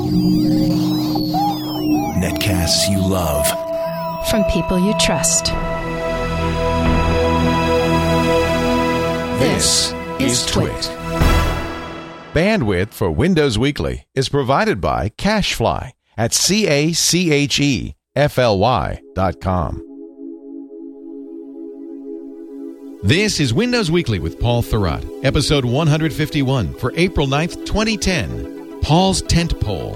Netcasts you love. From people you trust. This is Twit. Bandwidth for Windows Weekly is provided by CacheFly at CacheFly.com. This is Windows Weekly with Paul Thurrott, episode 151 for April 9th, 2010. Paul's Tent Pole.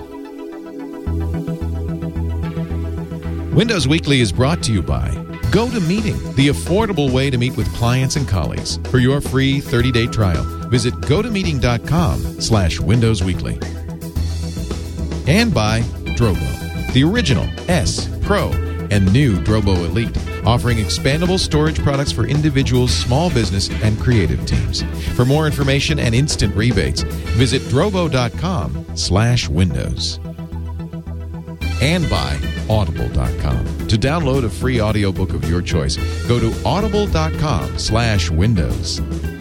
Windows Weekly is brought to you by GoToMeeting, the affordable way to meet with clients and colleagues. For your free 30-day trial, visit gotomeeting.com/Windows Weekly. And by Drobo, the original S, Pro, and new Drobo Elite, offering expandable storage products for individuals, small business, and creative teams. For more information and instant rebates, visit drobo.com/Windows. And by Audible.com. To download a free audiobook of your choice, go to audible.com/Windows.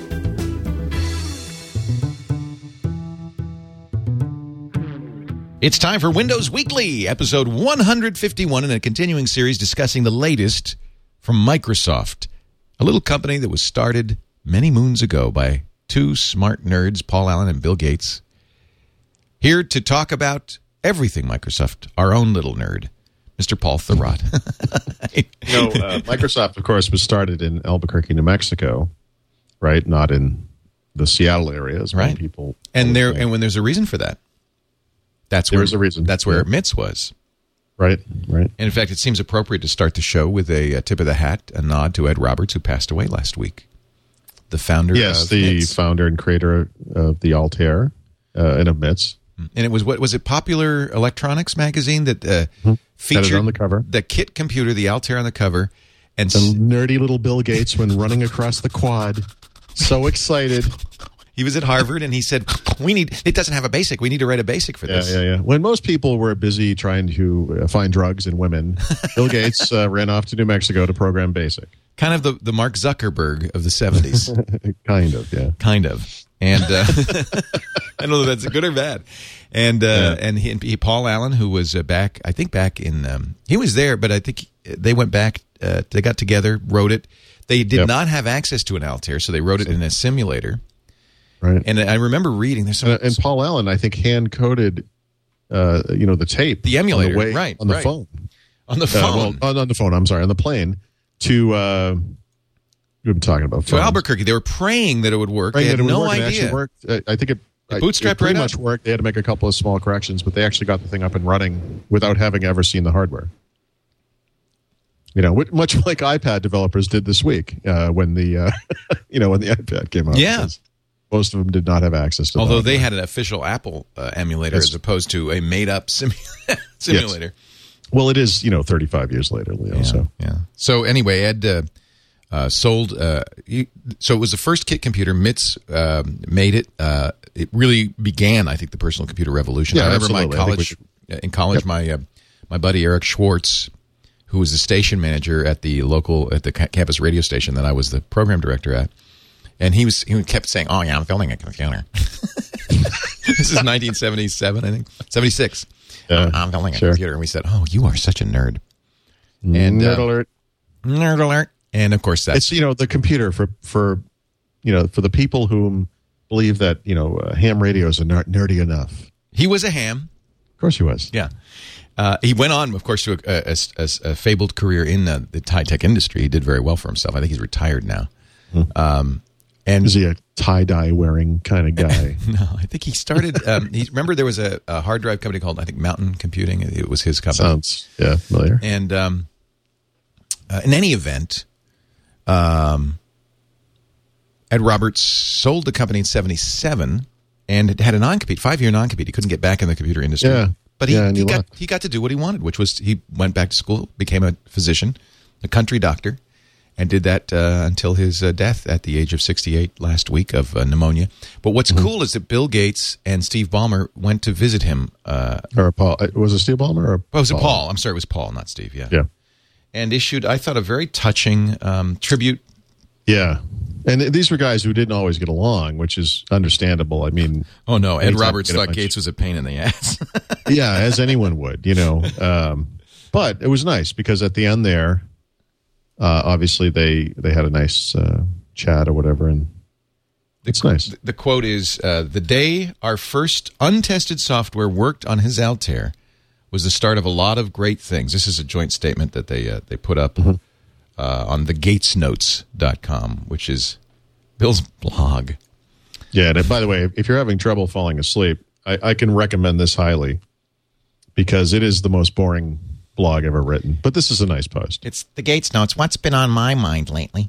It's time for Windows Weekly, episode 151, in a continuing series discussing the latest from Microsoft, a little company that was started many moons ago by two smart nerds, Paul Allen and Bill Gates. Here to talk about everything Microsoft, our own little nerd, Mr. Paul Thurrott. Microsoft, of course, was started in Albuquerque, New Mexico, right? Not in the Seattle area, as many people. And when there's a reason for that. There's a reason. That's where MITS was. Right. And in fact, it seems appropriate to start the show with a tip of the hat, a nod to Ed Roberts, who passed away last week. The founder of MITS. Founder and creator of the Altair and of MITS. And it was it Popular Electronics magazine that featured on the cover the KITT computer, the Altair on the cover, and the nerdy little Bill Gates when running across the quad, so excited. He was at Harvard, and he said, it doesn't have a BASIC. We need to write a BASIC for this. Yeah. When most people were busy trying to find drugs in women, Bill Gates ran off to New Mexico to program BASIC. Kind of the Mark Zuckerberg of the 70s. Kind of, yeah. Kind of. And I don't know if that's good or bad. And he, Paul Allen, who was back in, he was there, but I think they went back, they got together, wrote it. They did not have access to an Altair, so they wrote it in a simulator. Right. And I remember reading this. And Paul Allen, I think, hand-coded, the tape. The emulator, on the phone. On the phone. On the phone, I'm sorry, on the plane to, we've been talking about phones. To Albuquerque. They were praying that it would work. They had no idea. It worked. I think it bootstrapped pretty right much worked. They had to make a couple of small corrections, but they actually got the thing up and running without having ever seen the hardware. Much like iPad developers did this week when the when the iPad came out. Yeah. Most of them did not have access to. Although they had an official Apple emulator as opposed to a made-up simulator. Yes. Well, it is 35 years later, Leo. Yeah. So anyway, Ed sold. So it was the first KITT computer. MITS made it. It really began, I think, the personal computer revolution. Yeah, I remember absolutely. in college, my buddy Eric Schwartz, who was the station manager at the campus radio station that I was the program director at. And he kept saying, "Oh yeah, I'm building a computer." This is 1977, I think, 76. I'm building a computer, and we said, "Oh, you are such a nerd." And nerd alert! Nerd alert! And of course, that's the computer for the people who believe that ham radios are not nerdy enough. He was a ham. Of course, he was. Yeah. He went on, of course, to a fabled career in the high-tech industry. He did very well for himself. I think he's retired now. And is he a tie-dye wearing kind of guy? No, I think he started. Remember, there was a hard drive company called, I think, Mountain Computing. It was his company. Sounds familiar. And in any event, Ed Roberts sold the company in 1977 and it had a non-compete, 5-year non-compete. He couldn't get back in the computer industry. Yeah. But he got to do what he wanted, which was he went back to school, became a physician, a country doctor. And did that until his death at the age of 68 last week of pneumonia. But what's cool is that Bill Gates and Steve Ballmer went to visit him. Or Paul. Was it Steve Ballmer? Or was it Paul? I'm sorry, it was Paul, not Steve. Yeah. And issued, I thought, a very touching tribute. Yeah. And these were guys who didn't always get along, which is understandable. I mean, oh no, Ed Roberts thought Gates was a pain in the ass. Yeah, as anyone would, but it was nice because at the end there, obviously they had a nice chat or whatever, and it's nice. The quote is, the day our first untested software worked on his Altair was the start of a lot of great things. This is a joint statement that they put up on the gatesnotes.com, which is Bill's blog. Yeah, and by the way, if you're having trouble falling asleep, I can recommend this highly because it is the most boring blog ever written. But this is a nice post. It's the Gates Notes. What's been on my mind lately?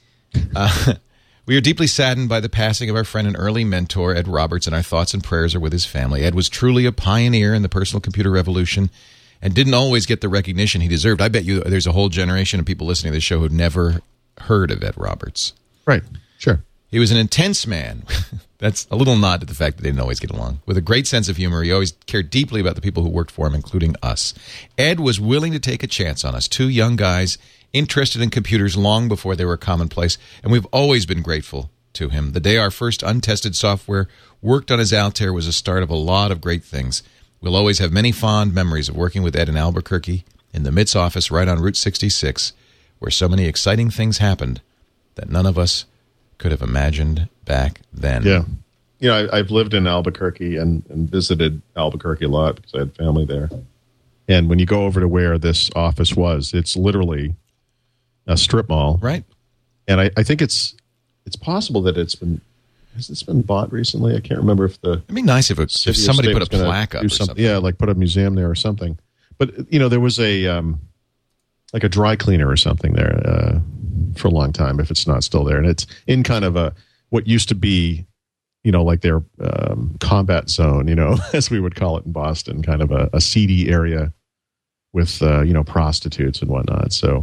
We are deeply saddened by the passing of our friend and early mentor, Ed Roberts, and our thoughts and prayers are with his family. Ed was truly a pioneer in the personal computer revolution and didn't always get the recognition he deserved. I bet you there's a whole generation of people listening to this show who've never heard of Ed Roberts. Right, sure. He was an intense man. That's a little nod to the fact that they didn't always get along. With a great sense of humor, he always cared deeply about the people who worked for him, including us. Ed was willing to take a chance on us, two young guys interested in computers long before they were commonplace, and we've always been grateful to him. The day our first untested software worked on his Altair was the start of a lot of great things. We'll always have many fond memories of working with Ed in Albuquerque in the MITS office right on Route 66, where so many exciting things happened that none of us could have imagined back then. Yeah. I've lived in Albuquerque and visited Albuquerque a lot because I had family there. And when you go over to where this office was, it's literally a strip mall. Right. And I think it's possible that has this been bought recently? I can't remember if it'd be nice if somebody put a plaque up or something. Yeah, like put a museum there or something. But, there was a like a dry cleaner or something there for a long time, if it's not still there. And it's in kind of what used to be, like their combat zone, as we would call it in Boston, kind of a seedy area with, prostitutes and whatnot. So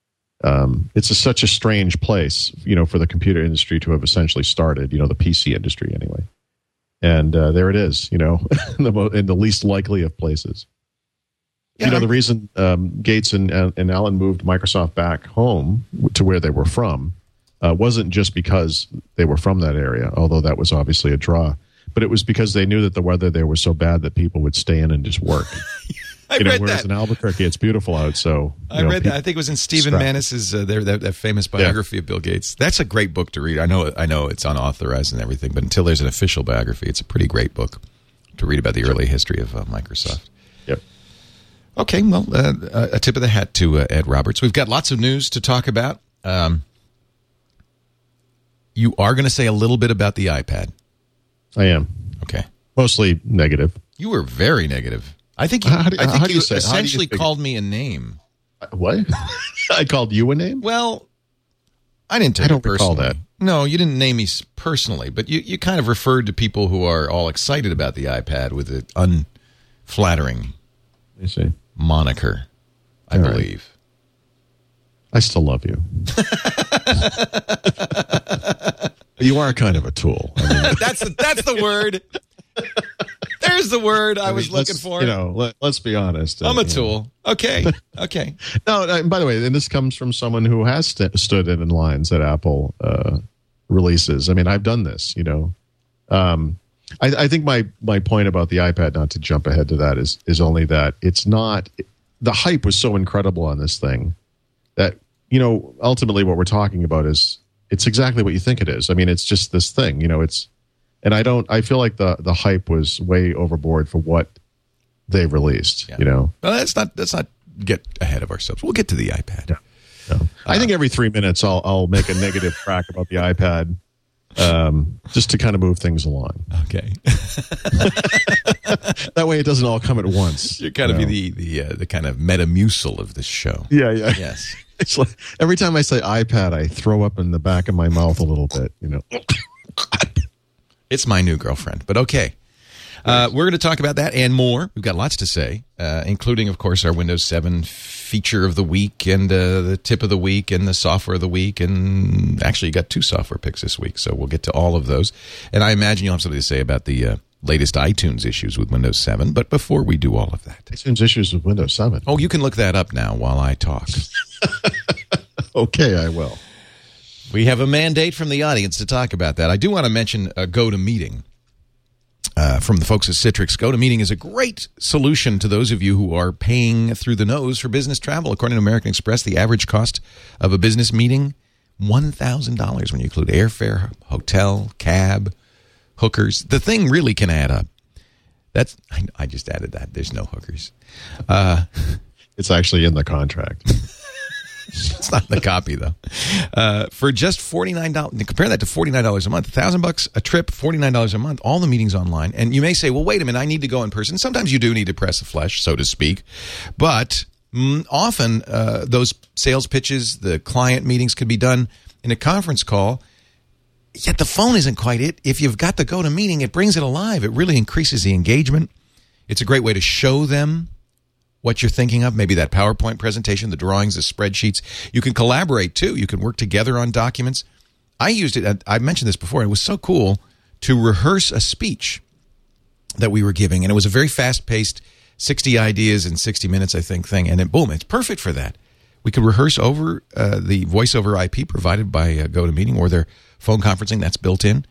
it's such a strange place, for the computer industry to have essentially started, the PC industry anyway. And there it is, in the least likely of places. Yeah, the reason Gates and Allen moved Microsoft back home to where they were from wasn't just because they were from that area, although that was obviously a draw, but it was because they knew that the weather there was so bad that people would stay in and just work. I read whereas that. in Albuquerque, it's beautiful out. So I read that. I think it was in Stephen Maness's that famous biography of Bill Gates. That's a great book to read. I know it's unauthorized and everything, but until there's an official biography, it's a pretty great book to read about the early history of Microsoft. Yep. Okay, well, a tip of the hat to Ed Roberts. We've got lots of news to talk about. You are going to say a little bit about the iPad. I am. Okay. Mostly negative. You were very negative. I think you essentially called me a name. What? I called you a name? Well, I didn't take it personally. Recall that. No, you didn't name me personally, but you kind of referred to people who are all excited about the iPad with an unflattering moniker, I believe. I still love you. You are kind of a tool. I mean, that's the word. There's the word I was looking for. Let's be honest. I'm a tool. Okay. No, by the way, and this comes from someone who has stood in lines at Apple releases. I mean, I've done this. I think my point about the iPad, not to jump ahead to that, is only that it's not. The hype was so incredible on this thing that ultimately what we're talking about is it's exactly what you think it is. I mean, it's just this thing. I feel like the hype was way overboard for what they released. Yeah. Well, let's not get ahead of ourselves. We'll get to the iPad. Yeah. No. I think every 3 minutes I'll make a negative crack about the iPad, just to kind of move things along. Okay. That way it doesn't all come at once. You're kind of be the kind of Metamucil of this show. Yeah. Yes. It's like every time I say iPad, I throw up in the back of my mouth a little bit. It's my new girlfriend, but okay. We're going to talk about that and more. We've got lots to say, including, of course, our Windows 7 feature of the week and the tip of the week and the software of the week. And actually, you got 2 software picks this week, so we'll get to all of those. And I imagine you'll have something to say about the latest iTunes issues with Windows 7. But before we do all of that. iTunes issues with Windows 7? Oh, you can look that up now while I talk. Okay, I will. We have a mandate from the audience to talk about that. I do want to mention GoToMeeting from the folks at Citrix. GoToMeeting is a great solution to those of you who are paying through the nose for business travel. According to American Express, the average cost of a business meeting, $1,000 when you include airfare, hotel, cab, hookers. The thing really can add up. I just added that. There's no hookers. It's actually in the contract. It's not in the copy, though. For just $49, compare that to $49 a month. $1,000 a trip, $49 a month. All the meetings online. And you may say, well, wait a minute, I need to go in person. Sometimes you do need to press the flesh, so to speak. But often those sales pitches, the client meetings could be done in a conference call. Yet the phone isn't quite it. If you've got the GoToMeeting, it brings it alive. It really increases the engagement. It's a great way to show them what you're thinking of, maybe that PowerPoint presentation, the drawings, the spreadsheets. You can collaborate, too. You can work together on documents. I used it, I mentioned this before, it was so cool to rehearse a speech that we were giving, and it was a very fast-paced 60 ideas in 60 minutes, I think, thing, and then, boom, it's perfect for that. We could rehearse over the voice-over IP provided by GoToMeeting or their phone conferencing, that's built in,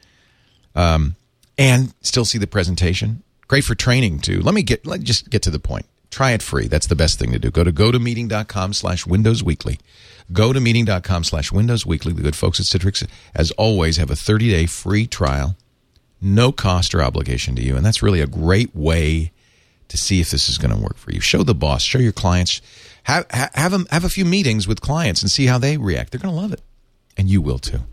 and still see the presentation. Great for training, too. Let me just get to the point. Try it free. That's the best thing to do. Go to gotomeeting.com/WindowsWeekly. Gotomeeting.com/WindowsWeekly. The good folks at Citrix, as always, have a 30-day free trial. No cost or obligation to you. And that's really a great way to see if this is going to work for you. Show the boss. Show your clients. Have a few meetings with clients and see how they react. They're going to love it. And you will, too.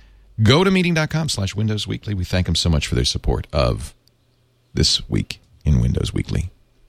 Gotomeeting.com/WindowsWeekly. We thank them so much for their support of This Week in Windows Weekly.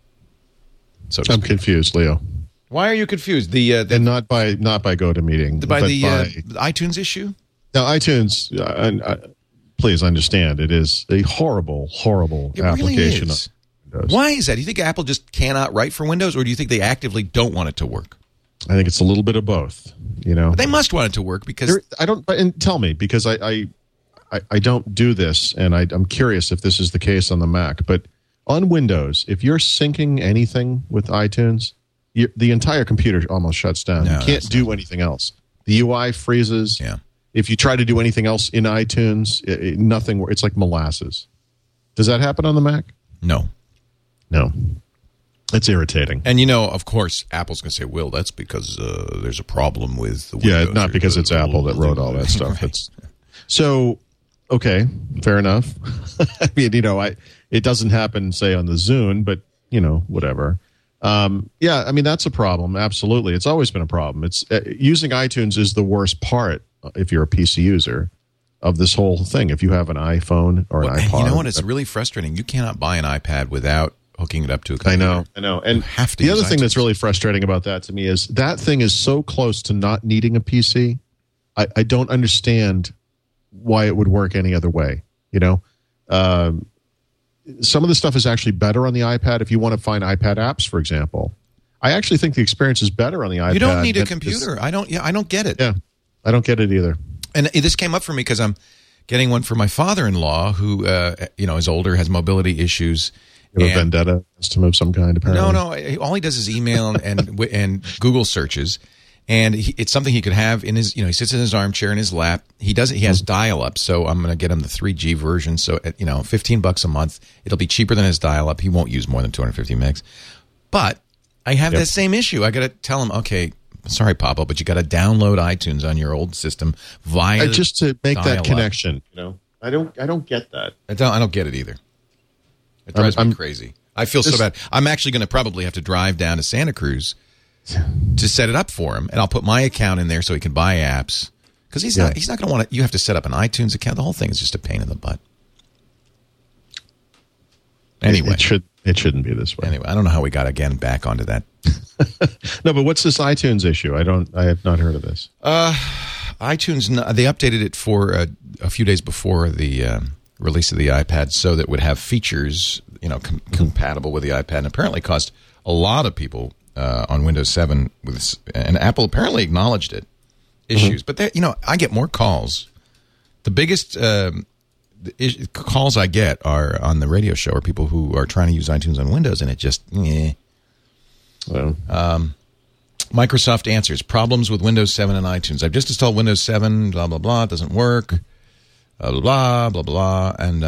So I'm confused, Leo. Why are you confused? And not by GoToMeeting, by the iTunes issue. Now, iTunes. Please understand, it is a horrible application. Really is. Why is that? Do you think Apple just cannot write for Windows, or do you think they actively don't want it to work? I think it's a little bit of both. But they must want it to work because And tell me, because I don't do this, and I'm curious if this is the case on the Mac, but. On Windows, if you're syncing anything with iTunes, the entire computer almost shuts down. You can't do anything else. The UI freezes. Yeah. If you try to do anything else in iTunes, nothing. It's like molasses. Does that happen on the Mac? No. It's irritating. And of course, Apple's going to say, "Well, that's because there's a problem with the Windows." Yeah, not because it's Apple that wrote all that stuff. Right. So, okay, fair enough. I mean, it doesn't happen, say, on the Zune, but, whatever. That's a problem. Absolutely. It's always been a problem. It's using iTunes is the worst part, if you're a PC user, of this whole thing. If you have an iPhone or an iPod. You know what? It's really frustrating. You cannot buy an iPad without hooking it up to a computer. I know. And the other thing that's really frustrating about that to me is that thing is so close to not needing a PC. I don't understand why it would work any other way, some of the stuff is actually better on the iPad if you want to find iPad apps, for example. I actually think the experience is better on the iPad. You don't need a computer. I don't get it. Yeah, I don't get it either. And this came up for me because I'm getting one for my father-in-law who, is older, has mobility issues. You have a vendetta against him of some kind, apparently. No. All he does is email and Google searches. And it's something he could have in his, he sits in his armchair in his lap. He has dial-up, so I'm going to get him the 3G version. So, at, $15 a month, it'll be cheaper than his dial-up. He won't use more than 250 megs. But I have that same issue. I got to tell him, okay, sorry, Papa, but you got to download iTunes on your old system via just to make that connection. I don't get that. I don't get it either. It drives me crazy. I feel so bad. I'm actually going to probably have to drive down to Santa Cruz to set it up for him, and I'll put my account in there so he can buy apps. Because he's not going to want to. You have to set up an iTunes account. The whole thing is just a pain in the butt. Anyway, it shouldn't be this way. Anyway, I don't know how we got again back onto that. No, but what's this iTunes issue? I have not heard of this. iTunes, they updated it for a few days before the release of the iPad, so that it would have features compatible with the iPad, and apparently caused a lot of people on Windows 7 and Apple apparently acknowledged it. Issues, but I get more calls. The biggest calls I get are on the radio show are people who are trying to use iTunes on Windows, and it just Microsoft answers problems with Windows 7 and iTunes. I've just installed Windows 7, blah, blah, blah. It doesn't work. Blah, blah, blah. And,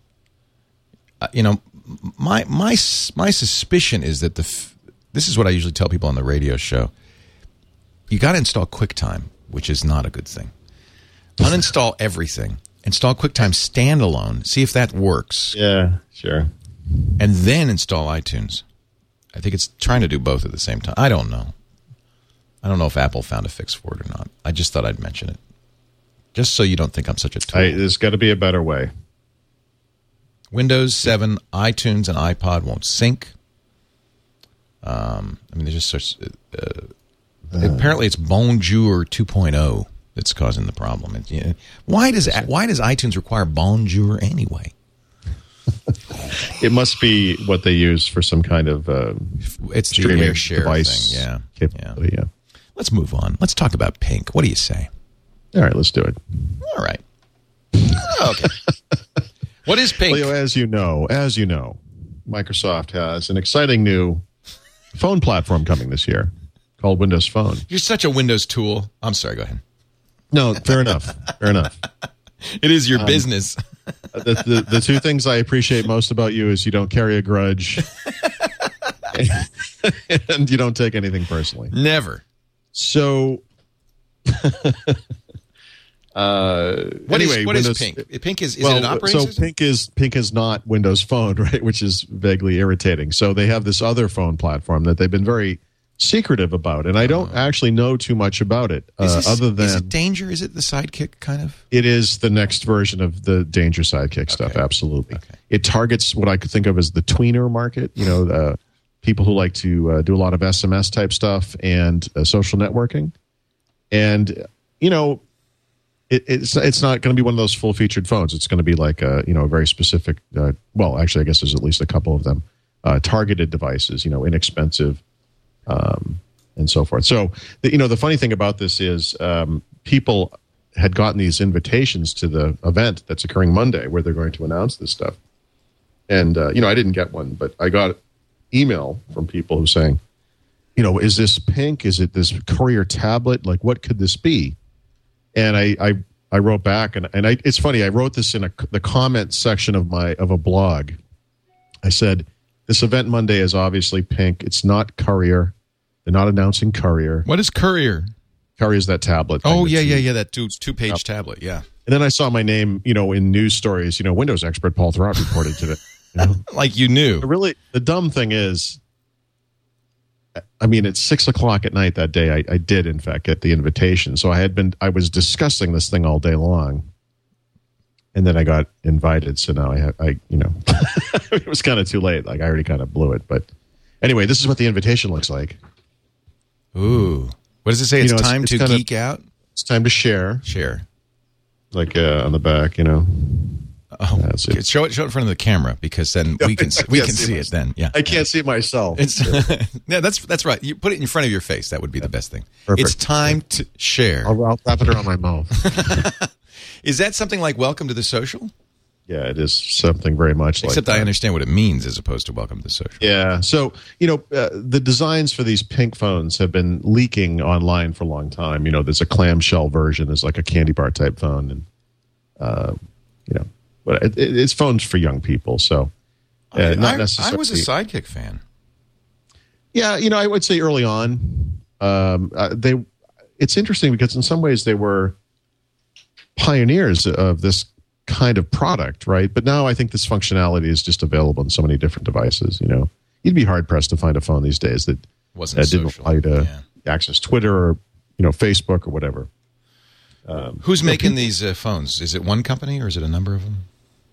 my suspicion is that this is what I usually tell people on the radio show. You got to install QuickTime, which is not a good thing. Uninstall everything. Install QuickTime standalone. See if that works. Yeah, sure. And then install iTunes. I think it's trying to do both at the same time. I don't know. I don't know if Apple found a fix for it or not. I just thought I'd mention it. Just so you don't think I'm such a tool. There's got to be a better way. Windows 7, iTunes, and iPod won't sync. They're just such... apparently it's Bonjour 2.0 that's causing the problem. Why does iTunes require Bonjour anyway? It must be what they use for some kind of it's the streaming AirShare device thing. capability. Yeah. Let's move on. Let's talk about Pink. What do you say? All right, let's do it. All right. Okay. What is Pink? Leo, as you know, Microsoft has an exciting new phone platform coming this year called Windows Phone. You're such a Windows tool. I'm sorry, go ahead. No, fair enough. Fair enough. It is your business. The two things I appreciate most about you is you don't carry a grudge and you don't take anything personally. Never. So, what is Pink? Pink is it an operating system? Pink is not Windows Phone, right? Which is vaguely irritating. So they have this other phone platform that they've been very secretive about, and I don't actually know too much about it. Other than is it Danger? Is it the Sidekick kind of? It is the next version of the Danger Sidekick stuff. Absolutely. Okay. It targets what I could think of as the tweener market. People who like to do a lot of SMS type stuff and social networking, and it's not going to be one of those full featured phones. It's going to be like a very specific. Actually, I guess there's at least a couple of them targeted devices. Inexpensive. And so forth. So, the funny thing about this is people had gotten these invitations to the event that's occurring Monday where they're going to announce this stuff. And, I didn't get one, but I got email from people who saying, is this Pink? Is it this Courier tablet? Like, what could this be? And I wrote back, and it's funny. I wrote this in the comment section of a blog. I said, this event Monday is obviously Pink. It's not Courier. They're not announcing Courier. What is Courier? Courier is that tablet. Oh, yeah. That two-page tablet, yeah. And then I saw my name, in news stories. Windows expert Paul Thurrott reported today. Like you knew. Really, the dumb thing is, it's 6:00 at night that day. I did, in fact, get the invitation. So I was discussing this thing all day long. And then I got invited, so now it was kind of too late. Like I already kind of blew it. But anyway, this is what the invitation looks like. Ooh, what does it say? It's time to geek out. It's time to share. Share, like on the back, Oh, show it in front of the camera because then we can see it. Then, yeah, I can't see myself. Yeah, that's right. You put it in front of your face. That would be the best thing. Perfect. It's time to share. I'll wrap it around my mouth. Is that something like Welcome to the Social? Yeah, it is something very much Except like that. I understand what it means as opposed to Welcome to the Social. Yeah. So, the designs for these Pink phones have been leaking online for a long time. There's a clamshell version. There's like a candy bar type phone. And, but it's phones for young people. So, not necessarily. I was a Sidekick fan. Yeah. I would say early on, it's interesting because in some ways they were pioneers of this kind of product, right? But now I think this functionality is just available on so many different devices. You'd be hard pressed to find a phone these days that didn't allow you to access Twitter or Facebook or whatever. Who's making these phones? Is it one company or is it a number of them?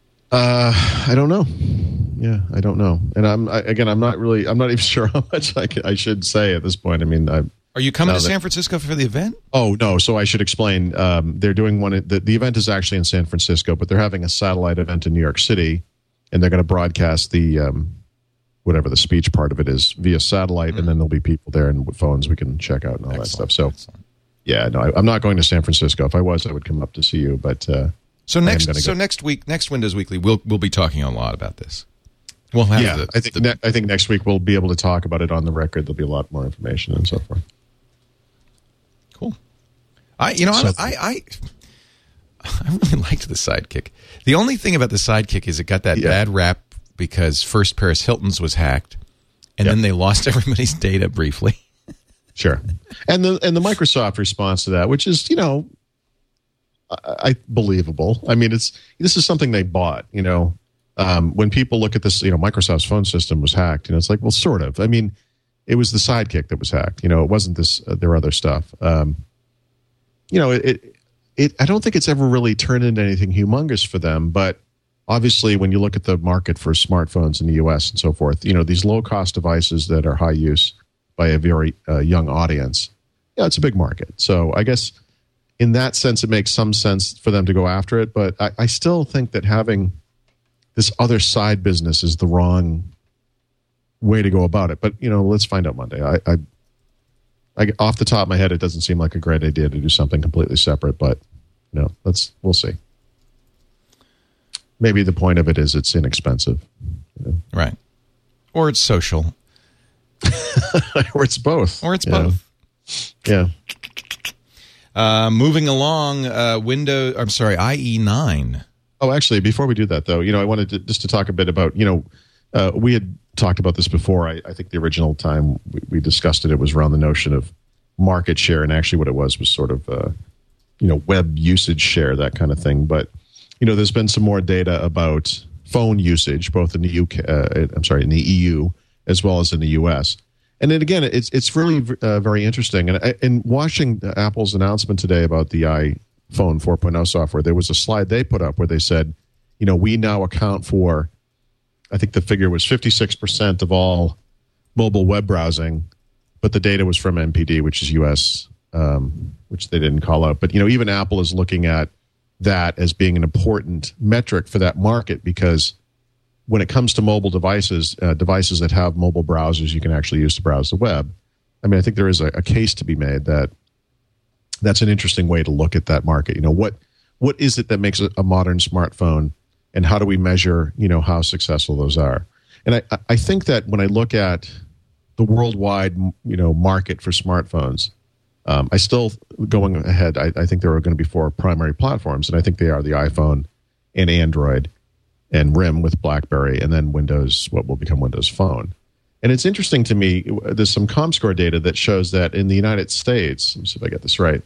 I don't know. Yeah, I don't know. And I'm not even sure how much I should say at this point. Are you coming to San Francisco for the event? Oh, no. So I should explain. They're doing one. The event is actually in San Francisco, but they're having a satellite event in New York City, and they're going to broadcast the whatever the speech part of it is via satellite, and then there'll be people there and with phones we can check out and all that stuff. So, yeah, no, I'm not going to San Francisco. If I was, I would come up to see you. But next week, next Windows Weekly, we'll be talking a lot about this. We'll have I think next week we'll be able to talk about it on the record. There'll be a lot more information and so forth. I really liked the Sidekick. The only thing about the Sidekick is it got that bad rap because first Paris Hilton's was hacked, and then they lost everybody's data briefly. Sure, and the Microsoft response to that, which is believable. I mean, this is something they bought. When people look at this, Microsoft's phone system was hacked. It's like, well, sort of. I mean, it was the Sidekick that was hacked. It wasn't this. There were other stuff. I don't think it's ever really turned into anything humongous for them. But obviously, when you look at the market for smartphones in the U.S. and so forth, these low-cost devices that are high use by a very young audience, it's a big market. So I guess in that sense, it makes some sense for them to go after it. But I still think that having this other side business is the wrong way to go about it. But, let's find out Monday. I off the top of my head, it doesn't seem like a great idea to do something completely separate. But, we'll see. Maybe the point of it is it's inexpensive. Right. Or it's social. Or it's both. Yeah. Moving along, IE9. Oh, actually, before we do that, though, I wanted to talk a bit about, we had talked about this before. I think the original time we discussed it was around the notion of market share, and actually what it was sort of, web usage share, that kind of thing. But, there's been some more data about phone usage, both in the in the EU as well as in the US. And then again, it's really very interesting. And in watching Apple's announcement today about the iPhone 4.0 software, there was a slide they put up where they said, we now account for, I think the figure was 56% of all mobile web browsing, but the data was from MPD, which is US, which they didn't call out. But, even Apple is looking at that as being an important metric for that market, because when it comes to mobile devices, devices that have mobile browsers you can actually use to browse the web, I mean, I think there is a case to be made that that's an interesting way to look at that market. What is it that makes a modern smartphone, and how do we measure, how successful those are? And I think that when I look at the worldwide, market for smartphones, I still, going ahead, I think there are going to be 4 primary platforms, and I think they are the iPhone and Android and RIM with BlackBerry, and then Windows, what will become Windows Phone. And it's interesting to me, there's some ComScore data that shows that in the United States, let me see if I get this right,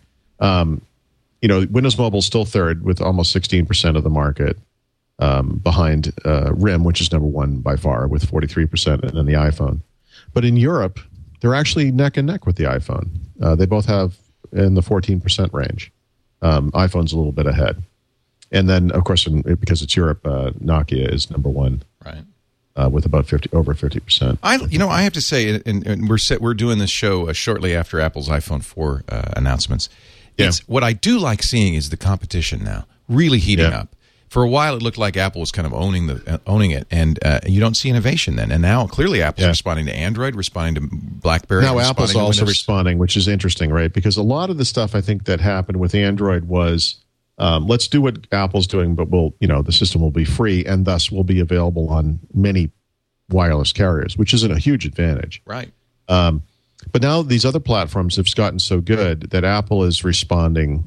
Windows Mobile is still third with almost 16% of the market, behind RIM, which is number 1 by far with 43%, and then the iPhone. But in Europe, they're actually neck and neck with the iPhone. They both have in the 14% range. iPhone's a little bit ahead. And then, of course, because it's Europe, Nokia is number 1, right, with about over 50%. I have to say, and we're doing this show shortly after Apple's iPhone 4 announcements. What I do like seeing is the competition now really heating up. For a while, it looked like Apple was kind of owning it, and you don't see innovation then. And now, clearly, Apple's responding to Android, responding to BlackBerry. Now, Apple's also responding, which is interesting, right? Because a lot of the stuff I think that happened with Android was, let's do what Apple's doing, but the system will be free, and thus will be available on many wireless carriers, which isn't a huge advantage. Right. But now these other platforms have gotten so good that Apple is responding,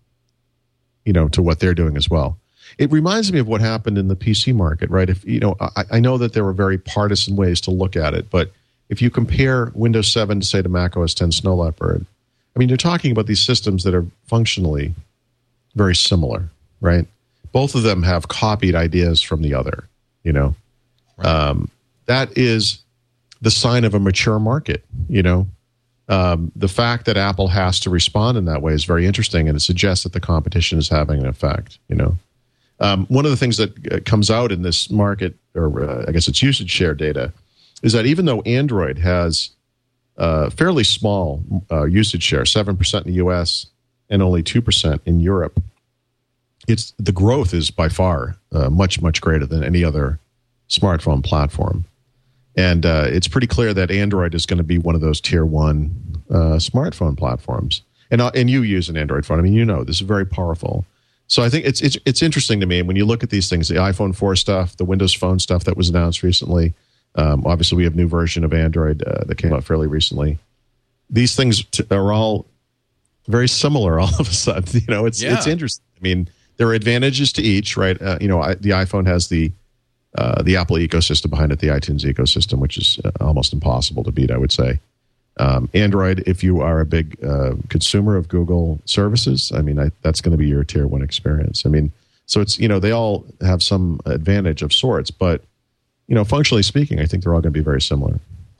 to what they're doing as well. It reminds me of what happened in the PC market, right? If I know that there were very partisan ways to look at it, but if you compare Windows 7 to say to Mac OS X Snow Leopard, I mean, you're talking about these systems that are functionally very similar, right? Both of them have copied ideas from the other. Right. That is the sign of a mature market. The fact that Apple has to respond in that way is very interesting, and it suggests that the competition is having an effect. One of the things that comes out in this market, or I guess it's usage share data, is that even though Android has fairly small usage share, 7% in the U.S. and only 2% in Europe, the growth is by far much, much greater than any other smartphone platform. And it's pretty clear that Android is going to be one of those tier 1 smartphone platforms. And you use an Android phone. I mean, this is very powerful. So I think it's interesting to me. And when you look at these things, the iPhone 4 stuff, the Windows Phone stuff that was announced recently, obviously we have a new version of Android that came out fairly recently. These things are all very similar all of a sudden. It's interesting. I mean, there are advantages to each, right? The iPhone has the Apple ecosystem behind it, the iTunes ecosystem, which is almost impossible to beat, I would say. Android, if you are a big consumer of Google services, I mean, that's going to be your tier 1 experience. I mean, so it's, they all have some advantage of sorts, but, functionally speaking, I think they're all going to be very similar.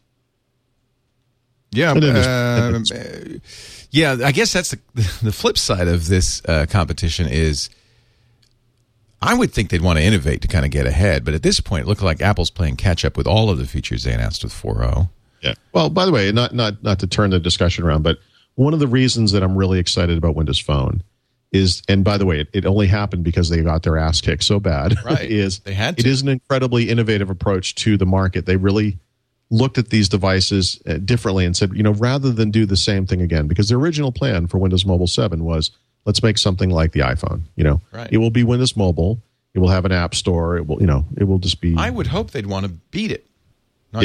Yeah. Yeah, I guess that's the flip side of this competition is I would think they'd want to innovate to kind of get ahead. But at this point, it looked like Apple's playing catch up with all of the features they announced with 4.0. Yeah. Well, by the way, not to turn the discussion around, but one of the reasons that I'm really excited about Windows Phone is, and by the way, it only happened because they got their ass kicked so bad. Right. They had to. It is an incredibly innovative approach to the market. They really looked at these devices differently and said, rather than do the same thing again, because the original plan for Windows Mobile 7 was, let's make something like the iPhone. Right. It will be Windows Mobile. It will have an app store. It will, it will just be. I would hope they'd want to beat it. And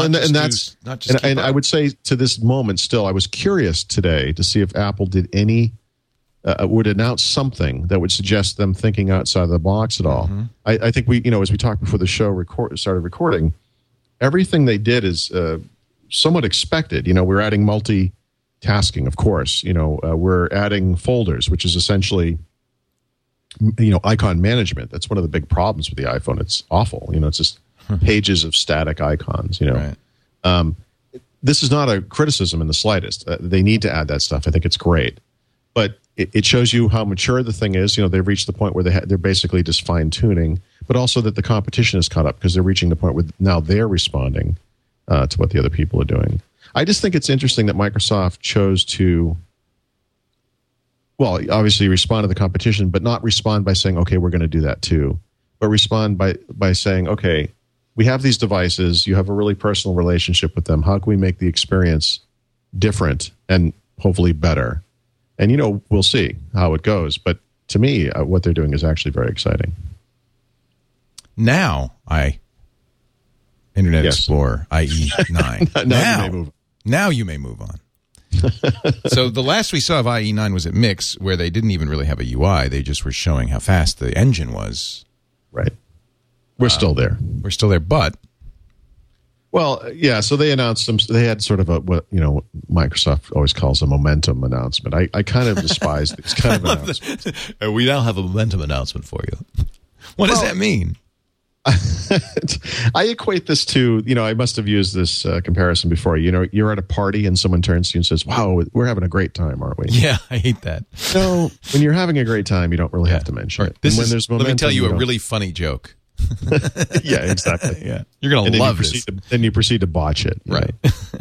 I would say to this moment still, I was curious today to see if Apple did would announce something that would suggest them thinking outside of the box at all. Mm-hmm. I think we, as we talked before the show started recording, everything they did is somewhat expected. We're adding multitasking, of course. We're adding folders, which is essentially, icon management. That's one of the big problems with the iPhone. It's awful. It's just pages of static icons. Right. This is not a criticism in the slightest. They need to add that stuff. I think it's great, but it shows you how mature the thing is. They've reached the point where they're basically just fine tuning, but also that the competition is caught up because they're reaching the point where now they're responding to what the other people are doing. I just think it's interesting that Microsoft chose to, well, obviously respond to the competition, but not respond by saying, okay, we're going to do that too, but respond by saying, okay, we have these devices. You have a really personal relationship with them. How can we make the experience different and hopefully better? And, we'll see how it goes. But to me, what they're doing is actually very exciting. Now, Internet Explorer, IE 9. Now you may move on. So the last we saw of IE 9 was at Mix, where they didn't even really have a UI. They just were showing how fast the engine was. Right. We're still there. We're still there, but... Well, yeah, so they announced some... They had sort of what Microsoft always calls a momentum announcement. I kind of despise these kind of announcements. We now have a momentum announcement for you. What does that mean? I equate this to, I must have used this comparison before. You're at a party and someone turns to you and says, wow, we're having a great time, aren't we? Yeah, I hate that. So when you're having a great time, you don't really have to mention it. There's momentum, let me tell you a really funny joke. Yeah, exactly. Yeah, you're going to love this. Then you proceed to botch it. Right.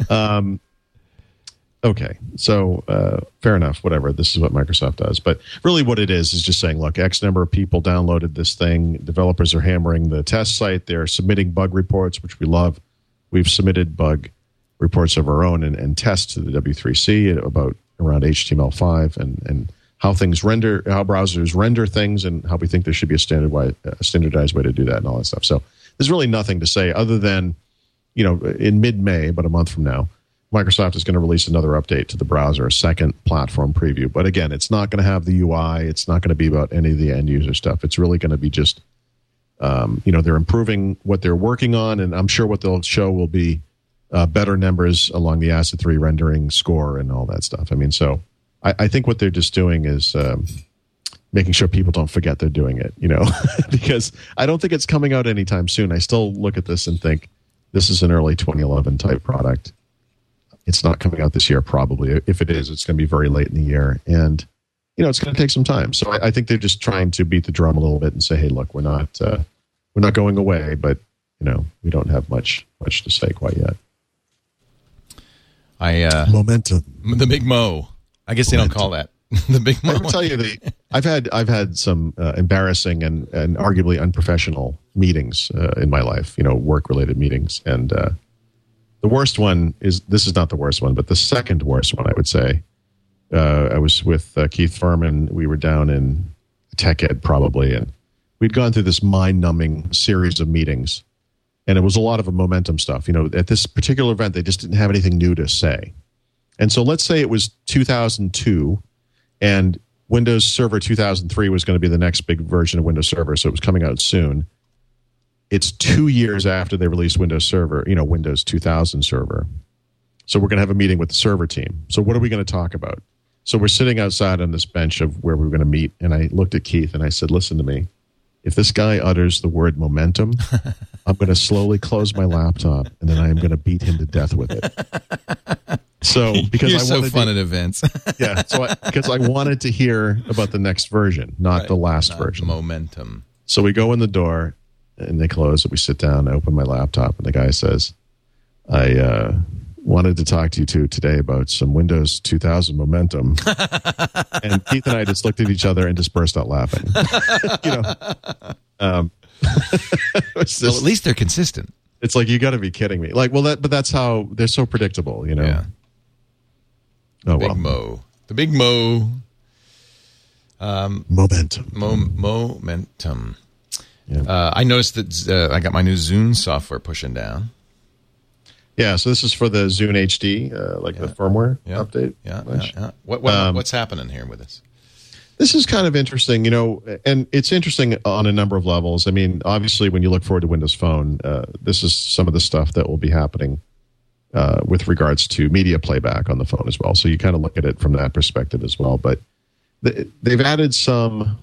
Okay, so fair enough, whatever. This is what Microsoft does. But really what it is just saying, look, X number of people downloaded this thing. Developers are hammering the test site. They're submitting bug reports, which we love. We've submitted bug reports of our own and tests to the W3C about around HTML5 and how things render, how browsers render things, and how we think there should be a standardized way to do that and all that stuff. So there's really nothing to say other than, in mid-May, about a month from now, Microsoft is going to release another update to the browser, a second platform preview. But again, it's not going to have the UI. It's not going to be about any of the end user stuff. It's really going to be just, they're improving what they're working on, and I'm sure what they'll show will be better numbers along the ACID 3 rendering score and all that stuff. I mean, so I think what they're just doing is making sure people don't forget they're doing it, because I don't think it's coming out anytime soon. I still look at this and think this is an early 2011 type product. It's not coming out this year, probably. If it is, it's going to be very late in the year. And, it's going to take some time. So I think they're just trying to beat the drum a little bit and say, hey, look, we're not going away, but, we don't have much to say quite yet. Momentum. The Big Mo. I guess they don't call that the Big Mo. I will tell you, I've had some embarrassing and arguably unprofessional meetings in my life, work-related meetings. And the worst one this is not the worst one, but the second worst one, I would say. I was with Keith Furman. We were down in Tech Ed probably, and we'd gone through this mind-numbing series of meetings, and it was a lot of momentum stuff. At this particular event, they just didn't have anything new to say. And so let's say it was 2002 and Windows Server 2003 was going to be the next big version of Windows Server, so it was coming out soon. It's 2 years after they released Windows Server, Windows 2000 Server. So we're going to have a meeting with the server team. So what are we going to talk about? So we're sitting outside on this bench of where we were going to meet, and I looked at Keith and I said, listen to me. If this guy utters the word momentum, I'm going to slowly close my laptop, and then I am going to beat him to death with it. So because You're I so wanted fun to, at events. yeah. So because I wanted to hear about the next version, not the last version. Momentum. So we go in the door, and they close it. We sit down. I open my laptop, and the guy says, I wanted to talk to you today about some Windows 2000 momentum. And Keith and I just looked at each other and just burst out laughing. Well, at least they're consistent. It's like, you got to be kidding me. Like, well, but that's how they're so predictable, Yeah. Oh, Big well. Mo. The Big Mo. Momentum. Momentum. Yeah. I noticed that I got my new Zune software pushing down. Yeah, so this is for the Zune HD, the firmware update. Yeah. What's happening here with this? This is kind of interesting, and it's interesting on a number of levels. I mean, obviously, when you look forward to Windows Phone, this is some of the stuff that will be happening with regards to media playback on the phone as well. So you kind of look at it from that perspective as well. But they've added some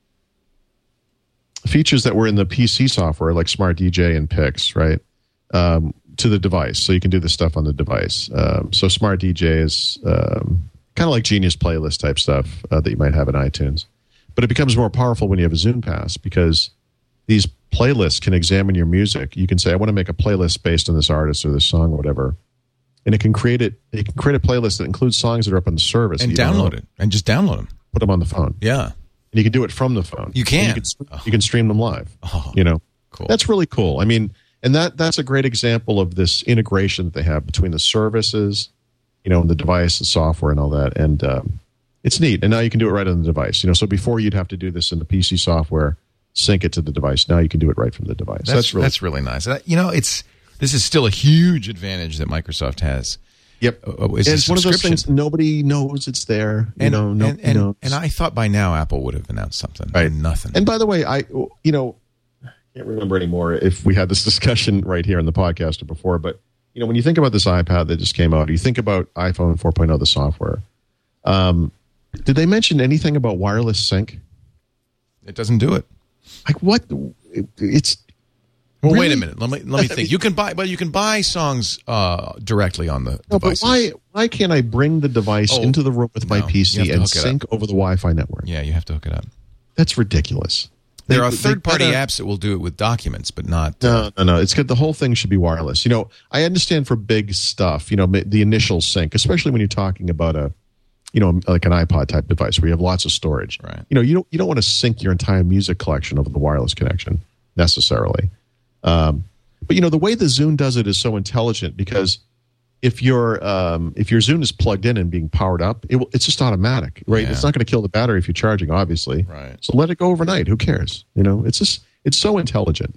features that were in the PC software, like Smart DJ and Pix, right, to the device. So you can do this stuff on the device. So Smart DJ is kind of like Genius Playlist type stuff that you might have in iTunes. But it becomes more powerful when you have a Zune Pass, because these playlists can examine your music. You can say, I want to make a playlist based on this artist or this song or whatever. And it can create a playlist that includes songs that are up on the service. And download it. And just download them. Put them on the phone. Yeah. And you can do it from the phone. You can. You can stream them live. Oh, cool. That's really cool. I mean, and that's a great example of this integration that they have between the services, and the device, the software, and all that. And it's neat. And now you can do it right on the device. So before you'd have to do this in the PC software, sync it to the device. Now you can do it right from the device. That's really nice. This is still a huge advantage that Microsoft has. Yep. It's one of those things nobody knows it's there. Nobody knows. And I thought by now Apple would have announced something. Right. And nothing. And by the way, I can't remember anymore if we had this discussion right here in the podcast or before, but when you think about this iPad that just came out, you think about iPhone 4.0, the software. Did they mention anything about wireless sync? It doesn't do it. Like what? It's well. really? Wait a minute. Let me think. You can buy songs directly on the devices. But why can't I bring the device into the room with my PC and sync over the Wi-Fi network? Yeah, you have to hook it up. That's ridiculous. There are third-party apps that will do it with documents, but not. No. It's good. The whole thing should be wireless. I understand for big stuff. The initial sync, especially when you're talking about like an iPod type device where you have lots of storage. Right. You don't want to sync your entire music collection over the wireless connection necessarily. But the way the Zune does it is so intelligent, because if your Zune is plugged in and being powered up, it's just automatic, right? Yeah. It's not going to kill the battery if you're charging, obviously. Right. So let it go overnight. Who cares? It's so intelligent.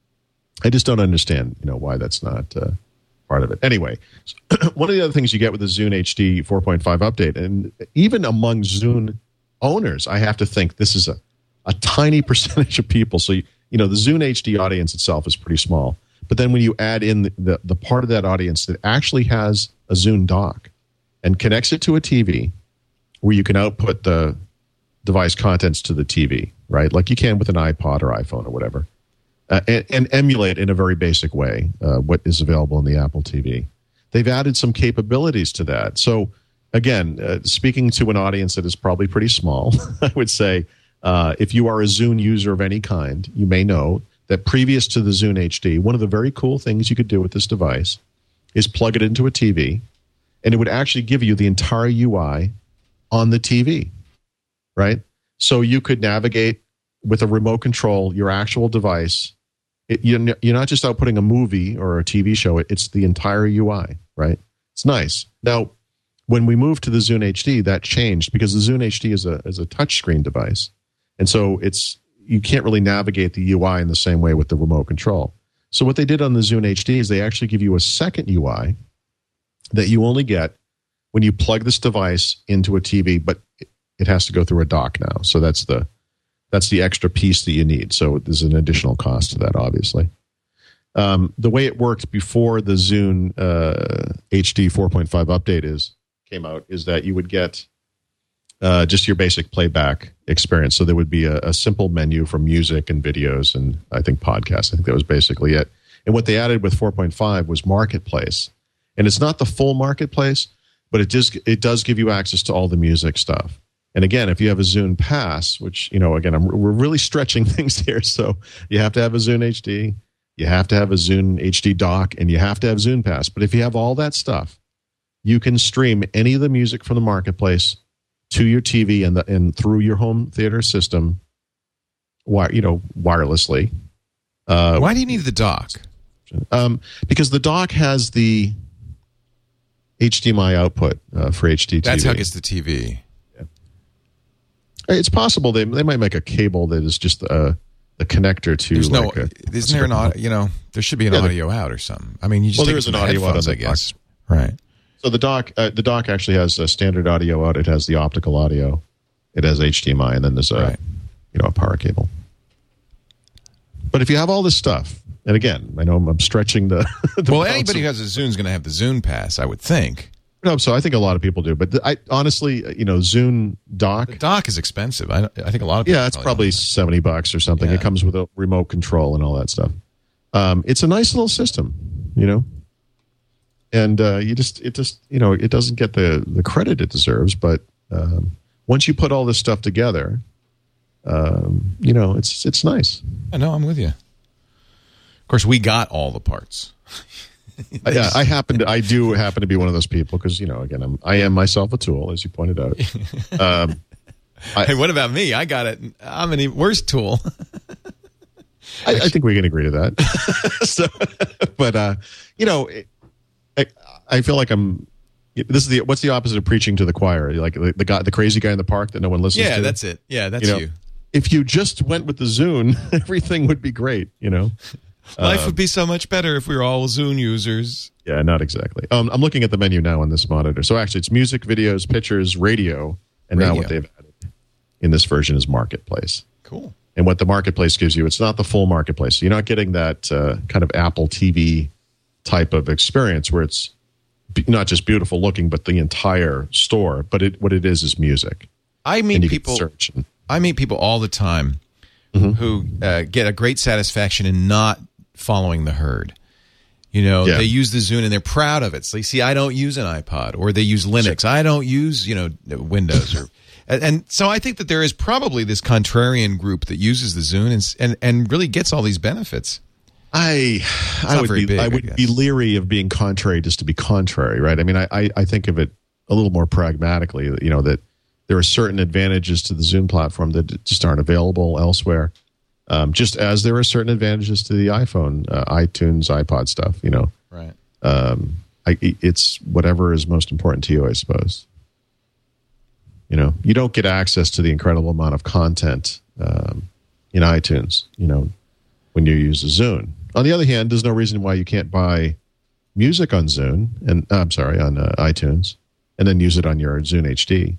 I just don't understand, why that's not part of it. Anyway, one of the other things you get with the Zune HD 4.5 update, and even among Zune owners, I have to think this is a tiny percentage of people. So the Zune HD audience itself is pretty small. But then when you add in the part of that audience that actually has a Zune dock and connects it to a TV where you can output the device contents to the TV, right? Like you can with an iPod or iPhone or whatever, and emulate in a very basic way what is available in the Apple TV. They've added some capabilities to that. So again, speaking to an audience that is probably pretty small, I would say if you are a Zune user of any kind, you may know that previous to the Zune HD, one of the very cool things you could do with this device is plug it into a TV, and it would actually give you the entire UI on the TV, right? So you could navigate with a remote control your actual device. You're not just outputting a movie or a TV show. It's the entire UI, right? It's nice. Now, when we moved to the Zune HD, that changed because the Zune HD is a touchscreen device. And so you can't really navigate the UI in the same way with the remote control. So what they did on the Zune HD is they actually give you a second UI that you only get when you plug this device into a TV, but it has to go through a dock now. So that's the extra piece that you need. So there's an additional cost to that, obviously. The way it worked before the Zune HD 4.5 update came out is that you would get just your basic playback experience. So there would be a simple menu for music and videos and I think podcasts. I think that was basically it. And what they added with 4.5 was Marketplace. And it's not the full Marketplace, but it does give you access to all the music stuff. And again, if you have a Zune Pass, which, again, we're really stretching things here. So you have to have a Zune HD, you have to have a Zune HD dock, and you have to have Zune Pass. But if you have all that stuff, you can stream any of the music from the Marketplace to your TV and through your home theater system, wirelessly. Why do you need the dock? Because the dock has the HDMI output for HD TV. That's how it gets the TV. Yeah. It's possible they might make a cable that is just the connector to. Isn't there an audio? There should be an audio out or something. I mean, you just there is an audio out on the guess. Right. So the dock actually has a standard audio out. It has the optical audio. It has HDMI, and then there's a power cable. But if you have all this stuff, and again, I know I'm stretching the well, anybody who has a Zune is going to have the Zune Pass, I would think. No, so I think a lot of people do. But I honestly, Zune dock. The dock is expensive. I think a lot of people. Yeah, it's probably $70 or something. Yeah. It comes with a remote control and all that stuff. It's a nice little system, and it doesn't get the credit it deserves. But once you put all this stuff together, it's nice. I know, I'm with you. Of course, we got all the parts. Yeah, I do happen to be one of those people because again, I am myself a tool, as you pointed out. Hey, what about me? I got it. I'm an even worse tool. I think we can agree to that. But I feel like I'm. What's the opposite of preaching to the choir? Like the crazy guy in the park that no one listens to. Yeah, that's it. Yeah, that's you. If you just went with the Zune, everything would be great. Life would be so much better if we were all Zune users. Yeah, not exactly. I'm looking at the menu now on this monitor. So actually, it's music, videos, pictures, radio, and now what they've added in this version is Marketplace. Cool. And what the Marketplace gives you, it's not the full Marketplace. So you're not getting that kind of Apple TV type of experience where it's not just beautiful looking, but the entire store. But what it is music. I meet people all the time who get a great satisfaction in not following the herd. They use the Zune and they're proud of it. So, see, I don't use an iPod, or they use Linux. Sure. I don't use, Windows. And so I think that there is probably this contrarian group that uses the Zune and really gets all these benefits. I would be leery of being contrary just to be contrary, right? I mean, I think of it a little more pragmatically, that there are certain advantages to the Zune platform that just aren't available elsewhere. Just as there are certain advantages to the iPhone, iTunes, iPod stuff, Right. It's whatever is most important to you, I suppose. You don't get access to the incredible amount of content in iTunes, when you use a Zune. On the other hand, there's no reason why you can't buy music on Zune on iTunes, and then use it on your Zune HD.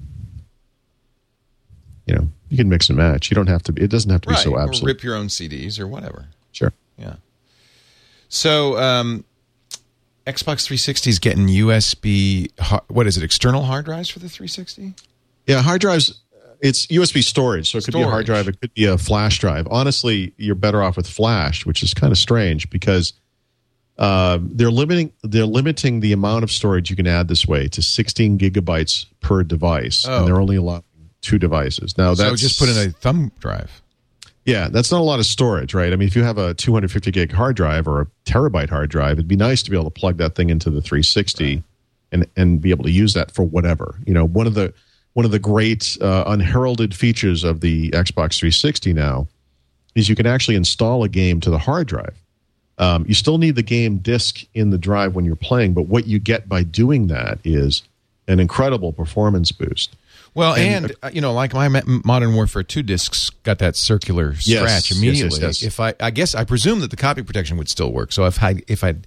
You can mix and match. You don't have to. It doesn't have to be so absolute. Or rip your own CDs or whatever. Sure. Yeah. So, Xbox 360 is getting USB. What is it? External hard drives for the 360? Yeah, hard drives. It's USB storage, so it could be a hard drive. It could be a flash drive. Honestly, you're better off with flash, which is kind of strange because they're limiting the amount of storage you can add this way to 16 gigabytes per device, and they're only allowing 2 devices. Now, so just put in a thumb drive. Yeah, that's not a lot of storage, right? I mean, if you have a 250 gig hard drive or a terabyte hard drive, it'd be nice to be able to plug that thing into the 360 and be able to use that for whatever. One of the great unheralded features of the Xbox 360 now is you can actually install a game to the hard drive. You still need the game disc in the drive when you're playing, but what you get by doing that is an incredible performance boost. Well, and like my Modern Warfare 2 discs got that circular scratch immediately. Yes. If I presume that the copy protection would still work. So I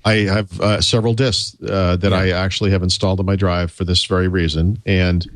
have several discs that I actually have installed on my drive for this very reason. And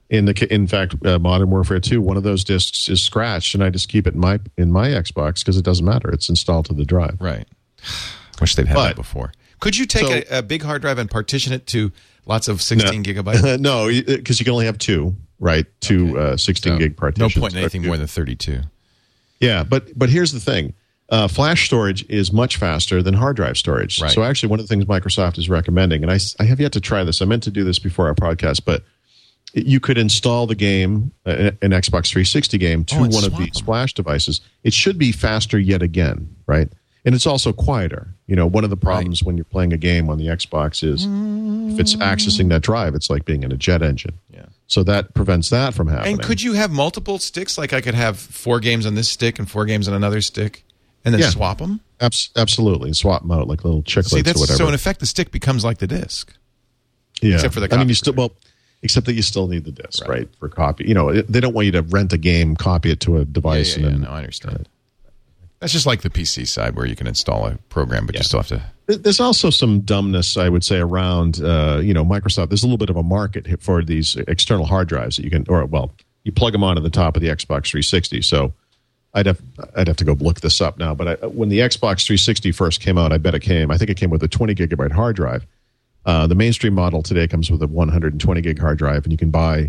in fact, Modern Warfare 2, one of those discs is scratched, and I just keep it in my Xbox because it doesn't matter. It's installed to the drive. Right. Wish they'd had that before. Could you take a big hard drive and partition it to lots of 16 gigabytes? No, because you can only have two. Right, two 16 gig partitions. No point in anything more than 32. Yeah, but here's the thing. Flash storage is much faster than hard drive storage. Right. So actually one of the things Microsoft is recommending, and I have yet to try this. I meant to do this before our podcast, but you could install the game, an Xbox 360 game, to one of these Flash devices. It should be faster yet again, right? And it's also quieter. One of the problems when you're playing a game on the Xbox is if it's accessing that drive, it's like being in a jet engine. Yeah. So that prevents that from happening. And could you have multiple sticks? Like I could have 4 games on this stick and 4 games on another stick, and then swap them? Absolutely. Swap them out like little chiclets or whatever. So in effect, the stick becomes like the disc. Yeah. Except for the copy. Except that you still need the disc, right, for copy. They don't want you to rent a game, copy it to a device. No, I understand. That's just like the PC side where you can install a program, but you still have to... There's also some dumbness, I would say, around, Microsoft. There's a little bit of a market for these external hard drives that you can, you plug them onto the top of the Xbox 360. So I'd have to go look this up now. But when the Xbox 360 first came out, I think it came with a 20 gigabyte hard drive. The mainstream model today comes with a 120 gig hard drive, and you can buy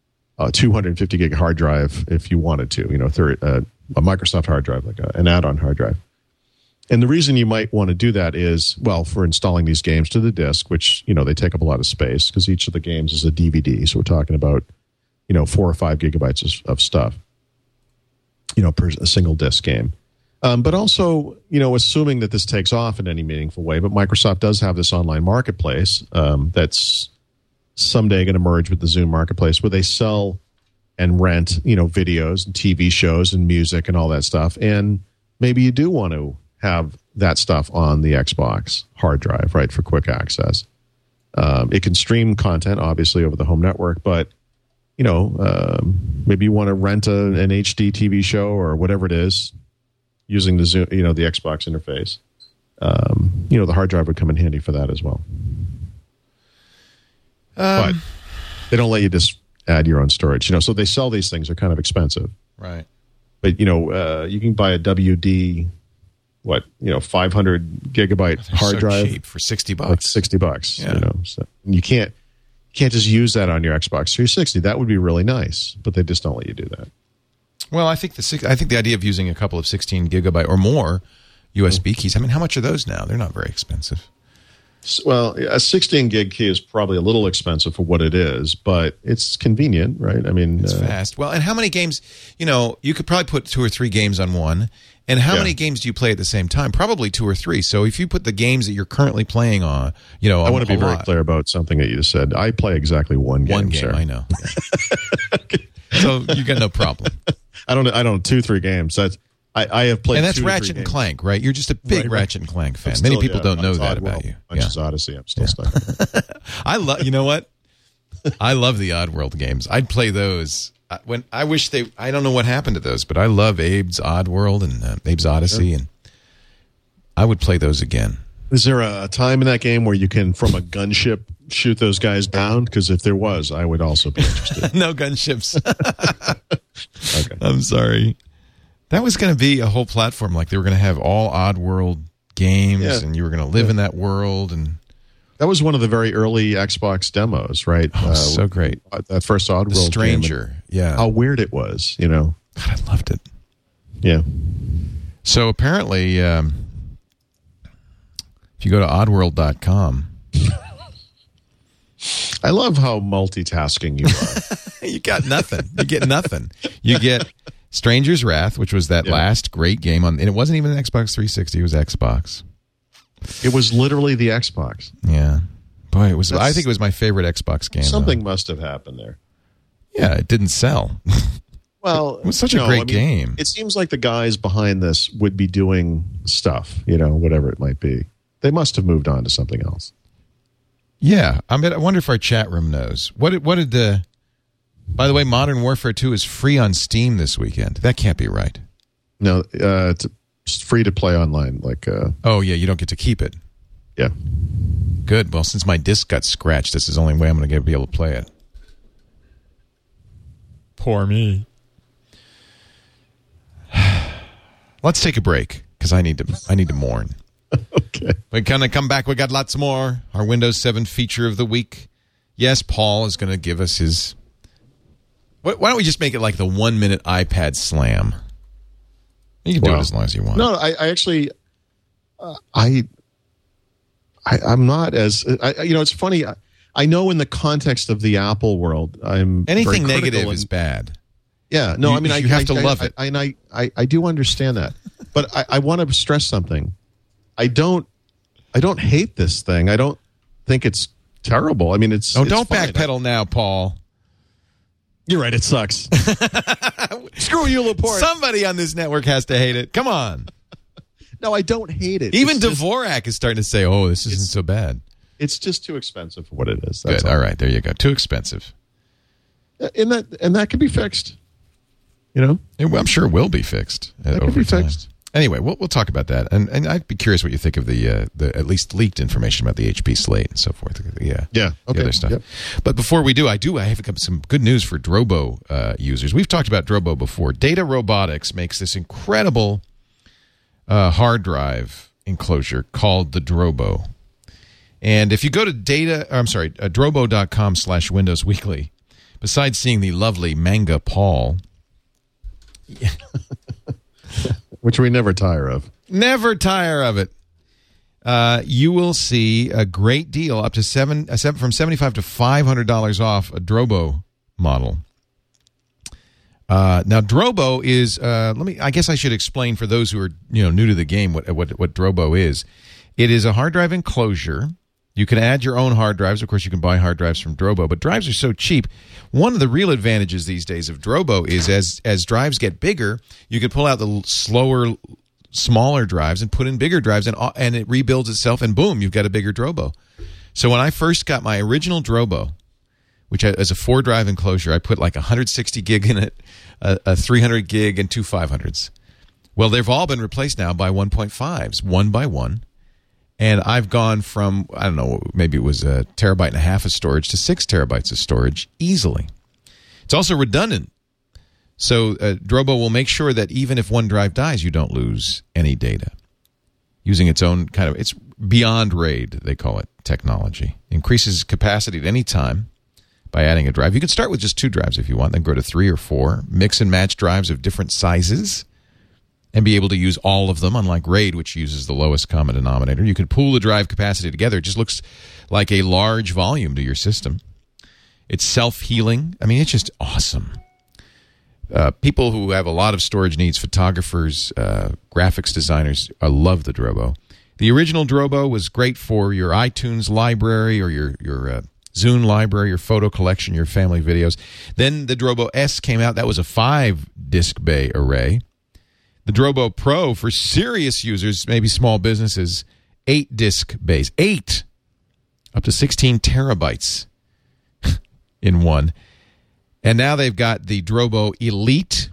a 250 gig hard drive if you wanted to, a Microsoft hard drive, like an add-on hard drive. And the reason you might want to do that is, for installing these games to the disk, which, they take up a lot of space because each of the games is a DVD. So we're talking about, 4 or 5 gigabytes of stuff, per a single disk game. But also, assuming that this takes off in any meaningful way, but Microsoft does have this online marketplace that's someday going to merge with the Zune marketplace where they sell and rent, videos and TV shows and music and all that stuff. And maybe you do want to have that stuff on the Xbox hard drive, right, for quick access. It can stream content, obviously, over the home network, but, maybe you want to rent an HD TV show or whatever it is using the Zoom, the Xbox interface. The hard drive would come in handy for that as well. But they don't let you just add your own storage, so they sell these things. They're kind of expensive. Right. But, you can buy a WD... 500 gigabyte hard drive cheap for $60, like $60. Yeah. So you can't just use that on your Xbox 360. That would be really nice, but they just don't let you do that. Well, I think the idea of using a couple of 16 gigabyte or more USB keys. I mean, how much are those now? They're not very expensive. Well, a 16 gig key is probably a little expensive for what it is, but it's convenient, right? I mean, it's fast. Well, and how many games? You could probably put 2 or 3 games on one. And how many games do you play at the same time? Probably 2 or 3. So if you put the games that you're currently playing on, I want to be very clear about something that you said. I play exactly one game. One game, sir. I know. So you got no problem. I don't 2, 3 games. I have played, and that's 2 to 3 Ratchet and games. Clank, right? You're just a big Ratchet and Clank fan. Many people don't know that about you. Bunch's Odyssey. I'm still stuck. I love. You know what? I love the Oddworld games. I'd play those. I don't know what happened to those, but I love Abe's Oddworld and Abe's Odyssey, and I would play those again. Is there a time in that game where you can, from a gunship, shoot those guys down? Because if there was, I would also be interested. No gunships. Okay. I'm sorry. That was going to be a whole platform. Like they were going to have all Oddworld games, and you were going to live in that world. And that was one of the very early Xbox demos, right? Oh, so great. That first Oddworld The Stranger. game. Yeah. How weird it was, God, I loved it. Yeah. So apparently, if you go to oddworld.com. I love how multitasking you are. You got nothing. You get nothing. You get Stranger's Wrath, which was that last great game on, and it wasn't even an Xbox 360. It was Xbox. It was literally the Xbox. Yeah, boy, it was. I think it was my favorite Xbox game. Something must have happened there. Yeah, it didn't sell. Well, it was such a great game. It seems like the guys behind this would be doing stuff, whatever it might be. They must have moved on to something else. Yeah, I wonder if our chat room knows. What did the By the way, Modern Warfare 2 is free on Steam this weekend. That can't be right. No, it's free to play online. Oh, yeah, you don't get to keep it. Yeah. Good. Well, since my disc got scratched, this is the only way I'm going to be able to play it. Poor me. Let's take a break because I need to mourn. Okay. We're going to come back. We got lots more. Our Windows 7 feature of the week. Yes, Paul is going to give us his. Why don't we just make it like the 1 minute iPad slam? You can do it as long as you want. No, I actually, I'm not as it's funny. I know in the context of the Apple world, I'm anything negative is bad. Yeah, no, you have to love it, and I do understand that, but I want to stress something. I don't hate this thing. I don't think it's terrible. I mean, it's don't fine. backpedal now, Paul. You're right. It sucks. Screw you, Laporte. Somebody on this network has to hate it. Come on. No, I don't hate it. Even Dvorak is starting to say, "Oh, this isn't so bad." It's just too expensive for what it is. That's Good. All right, there you go. Too expensive. And that can be fixed. I'm sure it will be fixed. That can be fixed. Anyway, we'll talk about that, and I'd be curious what you think of the at least leaked information about the HP Slate and so forth. Yeah. Okay. The other stuff. Yep. But before we do, I have some good news for Drobo users. We've talked about Drobo before. Data Robotics makes this incredible hard drive enclosure called the Drobo, and if you go to drobo.com/Windows Weekly, besides seeing the lovely Manga Paul. Which we never tire of. Never tire of it. You will see a great deal up to from $75 to $500 off a Drobo model. Now, Drobo is. I guess I should explain for those who are new to the game what Drobo is. It is a hard drive enclosure. You can add your own hard drives. Of course, you can buy hard drives from Drobo, but drives are so cheap. One of the real advantages these days of Drobo is as drives get bigger, you can pull out the smaller drives and put in bigger drives, and it rebuilds itself, and boom, you've got a bigger Drobo. So when I first got my original Drobo, which is a 4-drive enclosure, I put like 160 gig in it, a 300 gig, and two 500s. Well, they've all been replaced now by 1.5s, one by one. And I've gone from, I don't know, maybe it was 1.5 terabytes of storage to 6 terabytes of storage easily. It's also redundant. So Drobo will make sure that even if one drive dies, you don't lose any data. Using its own it's beyond RAID, they call it, technology. Increases capacity at any time by adding a drive. You can start with just 2 drives if you want, then go to 3 or 4. Mix and match drives of different sizes. And be able to use all of them, unlike RAID, which uses the lowest common denominator. You can pool the drive capacity together. It just looks like a large volume to your system. It's self-healing. I mean, it's just awesome. People who have a lot of storage needs, photographers, graphics designers, love the Drobo. The original Drobo was great for your iTunes library or your Zune library, your photo collection, your family videos. Then the Drobo S came out. That was a 5-disc bay array. The Drobo Pro for serious users, maybe small businesses, 8-disc bays. 8! Up to 16 terabytes in one. And now they've got the Drobo Elite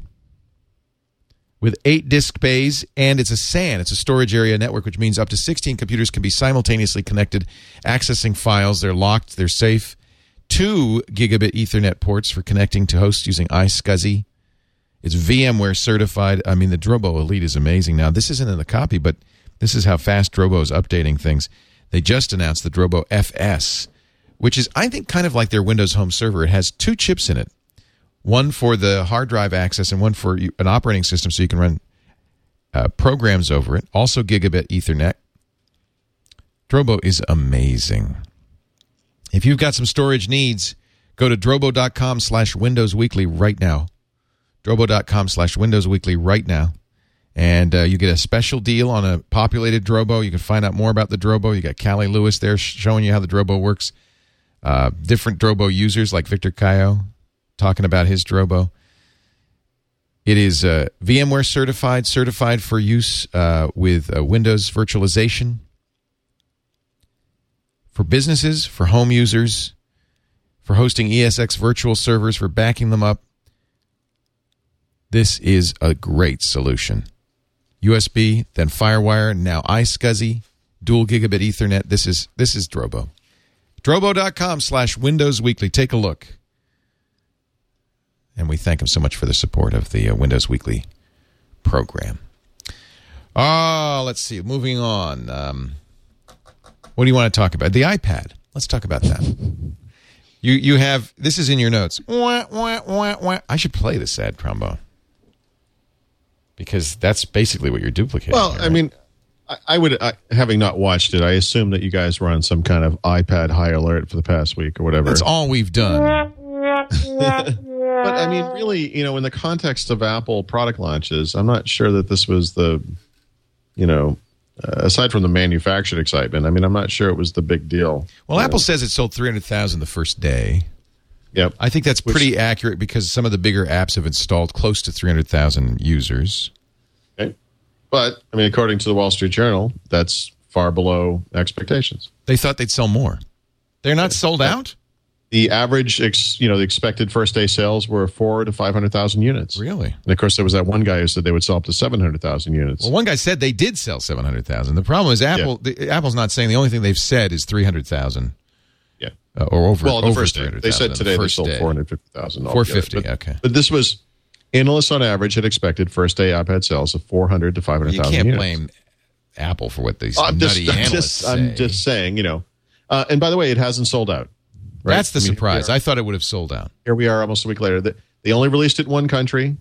with 8-disc bays, and it's a SAN. It's a storage area network, which means up to 16 computers can be simultaneously connected, accessing files. They're locked. They're safe. 2 gigabit Ethernet ports for connecting to hosts using iSCSI. It's VMware certified. I mean, the Drobo Elite is amazing. Now, this isn't in the copy, but this is how fast Drobo is updating things. They just announced the Drobo FS, which is, I think, kind of like their Windows Home Server. It has 2 chips in it, one for the hard drive access and one for an operating system so you can run programs over it. Also gigabit Ethernet. Drobo is amazing. If you've got some storage needs, go to drobo.com/Windows Weekly right now. Drobo.com/Windows Weekly right now. And you get a special deal on a populated Drobo. You can find out more about the Drobo. You got Callie Lewis there showing you how the Drobo works. Different Drobo users like Victor Cayo talking about his Drobo. It is VMware certified for use with Windows virtualization. For businesses, for home users, for hosting ESX virtual servers, for backing them up. This is a great solution. USB, then FireWire, now iSCSI, dual gigabit Ethernet. This is Drobo. Drobo.com/Windows Weekly. Take a look. And we thank him so much for the support of the Windows Weekly program. Let's see. Moving on. What do you want to talk about? The iPad. Let's talk about that. You have, this is in your notes. Wah, wah, wah, wah. I should play the sad trombone. Because that's basically what you're duplicating. Well, here, I right? mean, I would, having not watched it, I assume that you guys were on some kind of iPad high alert for the past week or whatever. That's all we've done. But I mean, really, in the context of Apple product launches, I'm not sure that this was the, aside from the manufactured excitement, I mean, I'm not sure it was the big deal. Well, Apple says it sold 300,000 the first day. Yep. I think that's pretty accurate because some of the bigger apps have installed close to 300,000 users. Okay. But, I mean, according to the Wall Street Journal, that's far below expectations. They thought they'd sell more. They're not sold out? The average, the expected first day sales were 400,000 to 500,000 units. Really? And of course, there was that one guy who said they would sell up to 700,000 units. Well, one guy said they did sell 700,000. The problem is Apple's not saying. The only thing they've said is 300,000. Yeah. Or over. Well, the over first day. They said today they sold 450,000. 450. Okay. But this was analysts on average had expected first day iPad sales of 400,000 to 500,000 units. You can't blame Apple for what these nutty analysts say. I'm just saying, and by the way, it hasn't sold out. Right? That's the surprise. I thought it would have sold out. Here we are almost a week later. They only released it in one country,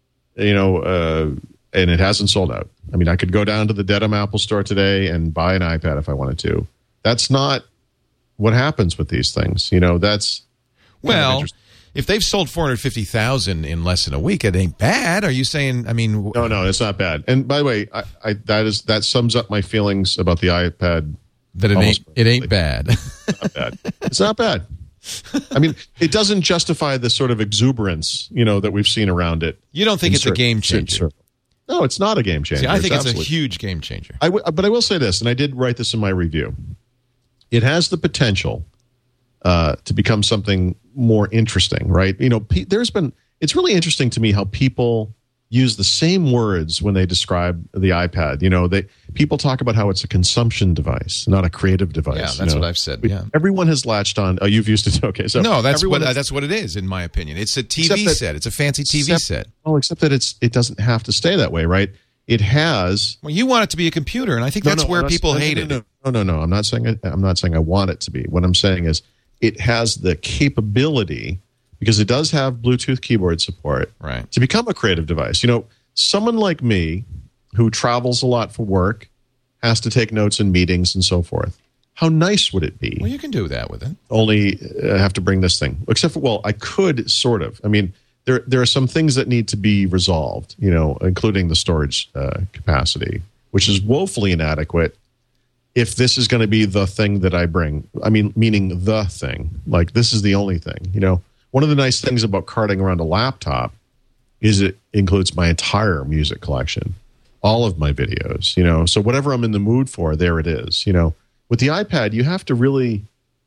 and it hasn't sold out. I mean, I could go down to the Dedham Apple store today and buy an iPad if I wanted to. That's not what happens with these things. That's well, if they've sold 450,000 in less than a week, it ain't bad. Are you saying? I mean, no, it's not bad. And by the way, that sums up my feelings about the iPad. That it ain't bad. Not bad. It's not bad. I mean, it doesn't justify the sort of exuberance, that we've seen around it. You don't think it's a game changer? No, it's not a game changer. See, I think it's a huge game changer. But I will say this, and I did write this in my review. It has the potential to become something more interesting, right? It's really interesting to me how people use the same words when they describe the iPad. People talk about how it's a consumption device, not a creative device. Yeah, that's what I've said. Yeah, everyone has latched on. Oh, you've used it. Okay, so no, that's what it is, in my opinion. It's a TV set. It's a fancy TV set. Well, except that it doesn't have to stay that way, right? It has. Well, you want it to be a computer, and I think that's where people hate it. No. I'm not saying I want it to be. What I'm saying is, it has the capability, because it does have Bluetooth keyboard support, right, to become a creative device. Someone like me who travels a lot for work, has to take notes in meetings and so forth. How nice would it be? Well, you can do that with it. Only have to bring this thing. Except for, I could sort of. I mean, there are some things that need to be resolved, including the storage capacity, which is woefully inadequate if this is going to be the thing that I bring. I mean, meaning the thing. Like, this is the only thing, One of the nice things about carting around a laptop is it includes my entire music collection, all of my videos, So whatever I'm in the mood for, there it is, With the iPad, you have to really,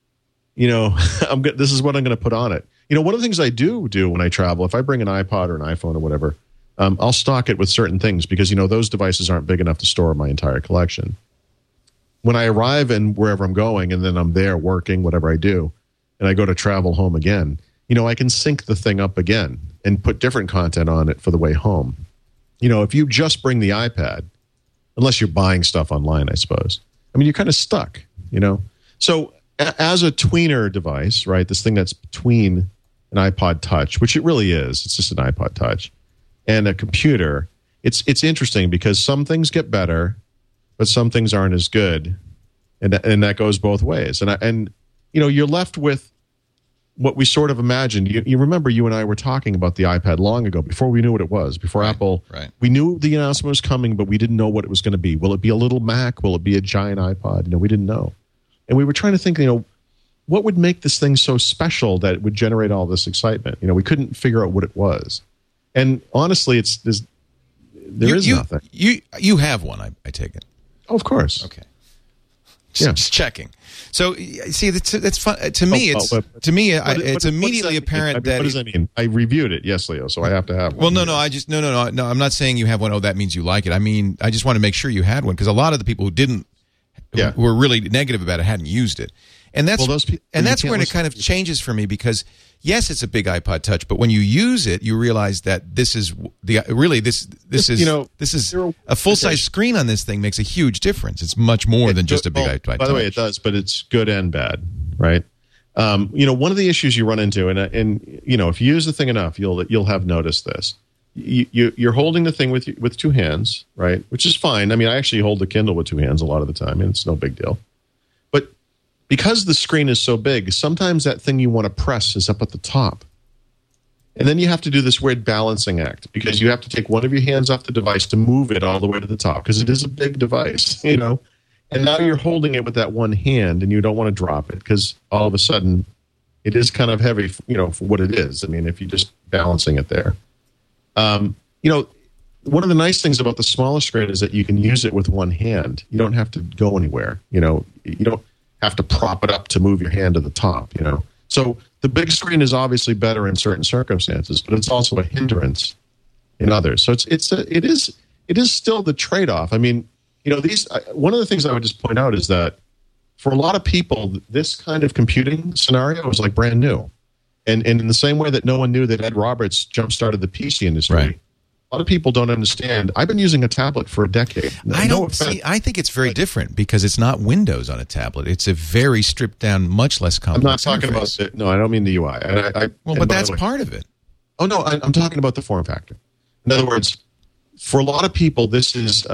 this is what I'm going to put on it. One of the things I do when I travel, if I bring an iPod or an iPhone or whatever, I'll stock it with certain things because, those devices aren't big enough to store my entire collection. When I arrive and wherever I'm going and then I'm there working, whatever I do, and I go to travel home again, I can sync the thing up again and put different content on it for the way home. If you just bring the iPad, unless you're buying stuff online, I suppose, you're kind of stuck, So as a tweener device, right, this thing that's between an iPod Touch, which it really is, it's just an iPod Touch, and a computer, it's interesting because some things get better, but some things aren't as good, and that goes both ways. And you're left with what we sort of imagined. You remember you and I were talking about the iPad long ago, before we knew what it was, before Apple. Right. We knew the announcement was coming, but we didn't know what it was going to be. Will it be a little Mac? Will it be a giant iPod? We didn't know. And we were trying to think, what would make this thing so special that it would generate all this excitement? We couldn't figure out what it was. And honestly, there is nothing. You have one, I take it. Oh, of course. Okay. Just checking. So, see, that's fun. To me, it's immediately apparent that. What does that mean? I reviewed it, yes, Leo. So I have to have one. Well, no. I'm not saying you have one. Oh, that means you like it. I mean, I just want to make sure you had one because a lot of the people who didn't, who were really negative about it, hadn't used it, and that's that's where it kind of changes for me because yes, it's a big iPod Touch, but when you use it, you realize that this is this is a full size screen on this thing makes a huge difference. It's much more than just a big iPod Touch. By the way, it does, but it's good and bad, right? One of the issues you run into, and if you use the thing enough, you'll have noticed this. You're holding the thing with two hands, right? Which is fine. I mean, I actually hold the Kindle with two hands a lot of the time, and it's no big deal. But because the screen is so big, sometimes that thing you want to press is up at the top. And then you have to do this weird balancing act because you have to take one of your hands off the device to move it all the way to the top because it is a big device, And now you're holding it with that one hand and you don't want to drop it because all of a sudden it is kind of heavy, for what it is. I mean, if you're just balancing it there. One of the nice things about the smaller screen is that you can use it with one hand. You don't have to go anywhere. You don't have to prop it up to move your hand to the top, So the big screen is obviously better in certain circumstances, but it's also a hindrance in others. So it is still the trade-off. I mean, one of the things I would just point out is that for a lot of people, this kind of computing scenario is like brand new. And in the same way that no one knew that Ed Roberts jump-started the PC industry, right. A lot of people don't understand. I've been using a tablet for a decade. I think it's very different because it's not Windows on a tablet. It's a very stripped down, much less complex I'm not talking interface. about I don't mean the UI. But that's part of it. Oh, no, I'm talking about the form factor. In other words, for a lot of people, this is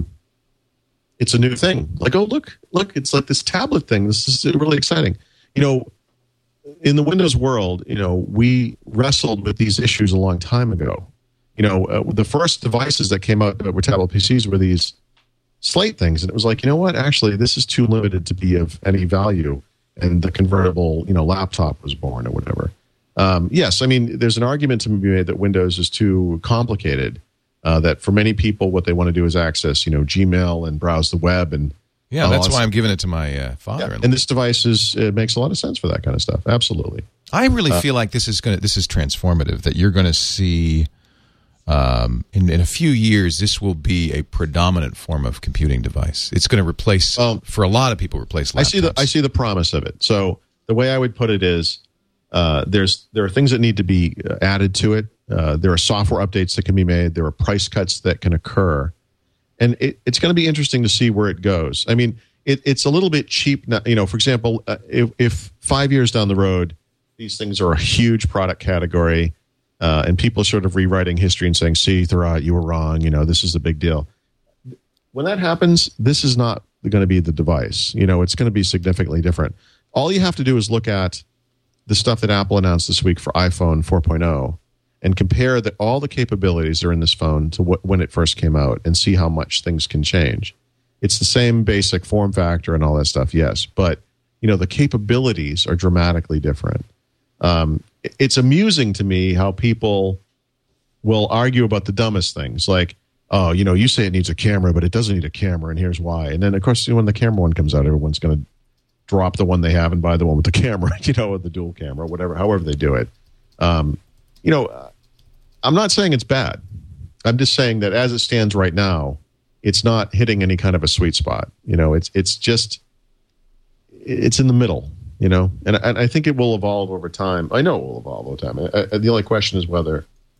it's a new thing. Like, oh, look, it's like this tablet thing. This is really exciting. In the Windows world, we wrestled with these issues a long time ago. The first devices that came out that were tablet PCs were these slate things. And it was like, you know what? Actually, this is too limited to be of any value. And the convertible, laptop was born or whatever. Yes, I mean, there's an argument to be made that Windows is too complicated, that for many people, what they want to do is access, Gmail and browse the web. And that's why I'm giving it to my father. Yeah. And this device it makes a lot of sense for that kind of stuff. Absolutely. I really feel like this is transformative, that you're going to see in a few years, this will be a predominant form of computing device. It's going to replace, for a lot of people, laptops. I see the promise of it. So the way I would put it is, there are things that need to be added to it. There are software updates that can be made. There are price cuts that can occur, and it's going to be interesting to see where it goes. I mean, it's a little bit cheap now. For example, if 5 years down the road, these things are a huge product category. And people are sort of rewriting history and saying, see, Thurrott, you were wrong. This is a big deal. When that happens, this is not going to be the device. It's going to be significantly different. All you have to do is look at the stuff that Apple announced this week for iPhone 4.0 and compare all the capabilities that are in this phone to when it first came out and see how much things can change. It's the same basic form factor and all that stuff, yes. But, the capabilities are dramatically different. It's amusing to me how people will argue about the dumbest things, like, oh, you say it needs a camera, but it doesn't need a camera, and here's why. And then, of course, when the camera one comes out, everyone's going to drop the one they have and buy the one with the camera, or the dual camera, however they do it. I'm not saying it's bad. I'm just saying that as it stands right now, it's not hitting any kind of a sweet spot. It's in the middle. And I think it will evolve over time. I know it will evolve over time. The only question is whether,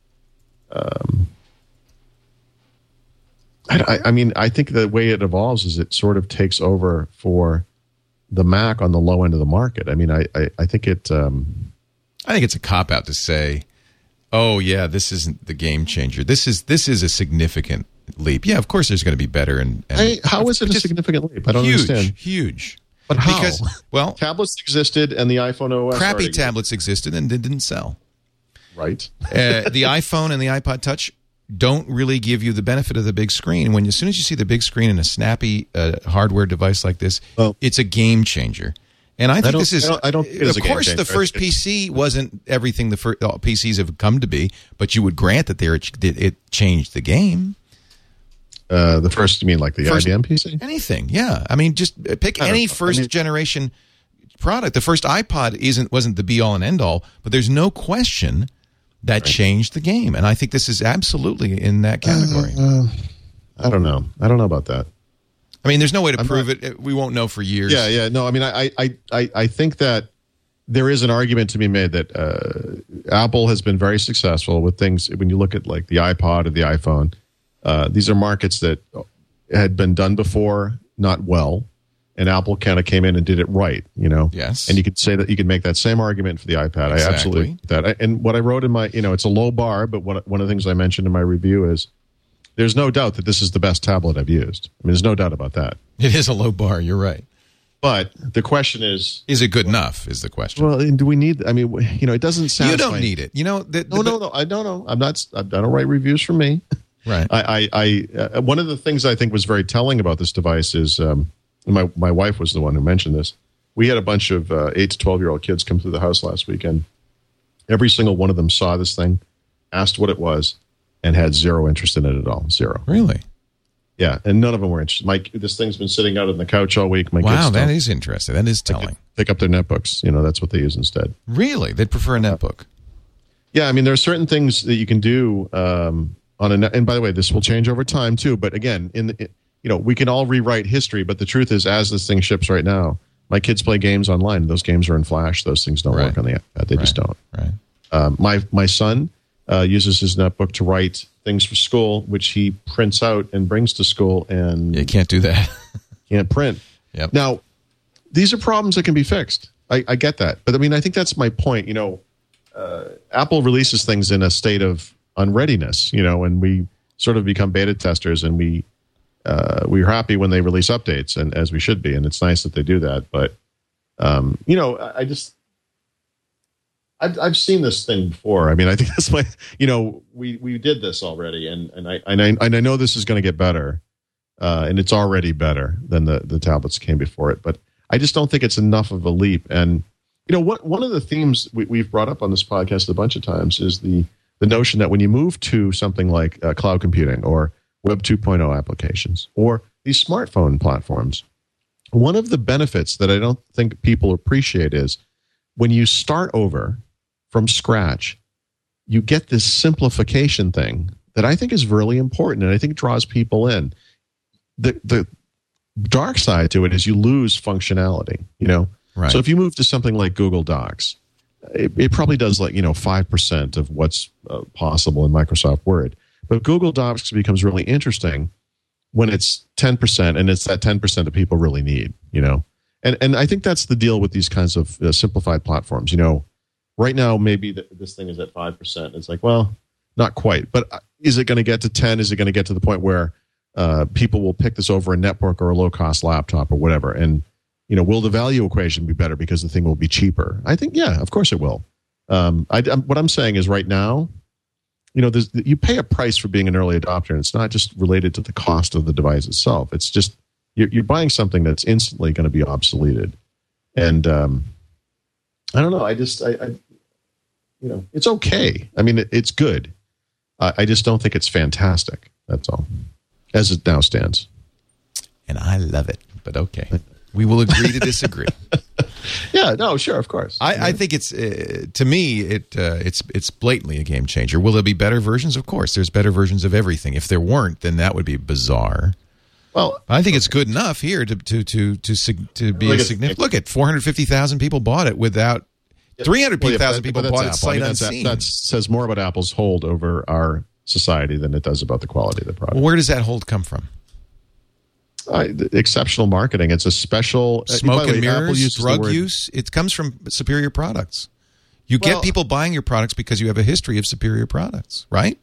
I think the way it evolves is it sort of takes over for the Mac on the low end of the market. I mean, I think it. I think it's a cop out to say, "Oh yeah, this isn't the game changer. This is a significant leap." Yeah, of course, there's going to be better. How is it a significant leap? I don't understand. Huge. But how? Because, tablets existed and the iPhone OS. Crappy tablets existed and they didn't sell. Right. The iPhone and the iPod Touch don't really give you the benefit of the big screen. As soon as you see the big screen in a snappy hardware device like this, it's a game changer. And I think this is. Of course, the first PC wasn't everything the first PCs have come to be, but you would grant that it changed the game. The first, you mean like the IBM PC? Anything, yeah. I mean, just pick any first generation product. The first iPod wasn't the be all and end all, but there's no question that changed the game, and I think this is absolutely in that category. I don't know. I don't know about that. I mean, there's no way to prove it. We won't know for years. Yeah. No, I mean, I think that there is an argument to be made that Apple has been very successful with things. When you look at like the iPod or the iPhone, these are markets that had been done before, not well, and Apple kind of came in and did it right. Yes. And you could say that you could make that same argument for the iPad. Exactly. I absolutely that. And what I wrote in my, it's a low bar, but one of the things I mentioned in my review is there's no doubt that this is the best tablet I've used. I mean, there's no doubt about that. It is a low bar. You're right. But the question is it good enough? Is the question. Well, do we need? I mean, it doesn't sound. You don't need it. No. I don't know. I'm not. I don't write reviews for me. Right. I one of the things I think was very telling about this device is my wife was the one who mentioned this. We had a bunch of 8 to 12-year-old kids come through the house last weekend. Every single one of them saw this thing, asked what it was, and had zero interest in it at all. Zero. Really? Yeah, and none of them were interested. This thing's been sitting out on the couch all week. Wow, that is interesting. That is telling. Pick up their netbooks. That's what they use instead. Really? They'd prefer a netbook? Yeah, I mean, there are certain things that you can do on a net. And by the way, this will change over time too. But again, we can all rewrite history. But the truth is, as this thing ships right now, my kids play games online. Those games are in Flash. Those things don't work on the iPad. They just don't. Right. My son uses his netbook to write things for school, which he prints out and brings to school. And you can't do that. Can't print. Yep. Now, these are problems that can be fixed. I get that. But I mean, I think that's my point. Apple releases things in a state of unreadiness, and we sort of become beta testers, and we're happy when they release updates, and as we should be. And it's nice that they do that. But, I've seen this thing before. I mean, I think that's my, we did this already, and I know this is going to get better, and it's already better than the tablets that came before it. But I just don't think it's enough of a leap. And one of the themes we've brought up on this podcast a bunch of times is the notion that when you move to something like cloud computing or Web 2.0 applications or these smartphone platforms, one of the benefits that I don't think people appreciate is when you start over from scratch, you get this simplification thing that I think is really important and I think draws people in. The dark side to it is you lose functionality, Right. So if you move to something like Google Docs, it probably does 5% of what's possible in Microsoft Word. But Google Docs becomes really interesting when it's 10%, and it's that 10% that people really need, And I think that's the deal with these kinds of simplified platforms. Right now, maybe this thing is at 5%. It's like, well, not quite. But is it going to get to 10? Is it going to get to the point where people will pick this over a netbook or a low-cost laptop or whatever? And, will the value equation be better because the thing will be cheaper? I think, yeah, of course it will. What I'm saying is right now, you pay a price for being an early adopter, and it's not just related to the cost of the device itself. It's just you're buying something that's instantly going to be obsoleted. And I don't know. I it's okay. I mean, it's good. I just don't think it's fantastic. That's all, as it now stands. And I love it, but okay. We will agree to disagree. Yeah, no, sure, of course. I think it's to me it's blatantly a game changer. Will there be better versions? Of course, there's better versions of everything. If there weren't, then that would be bizarre. Well, I think it's good enough here to be a significant. Look at 450,000 people bought it without 350,000 people bought it sight unseen. That says more about Apple's hold over our society than it does about the quality of the product. Well, where does that hold come from? Exceptional marketing. It's a special smoke and mirrors, drug use. It comes from superior products. You get people buying your products because you have a history of superior products, right?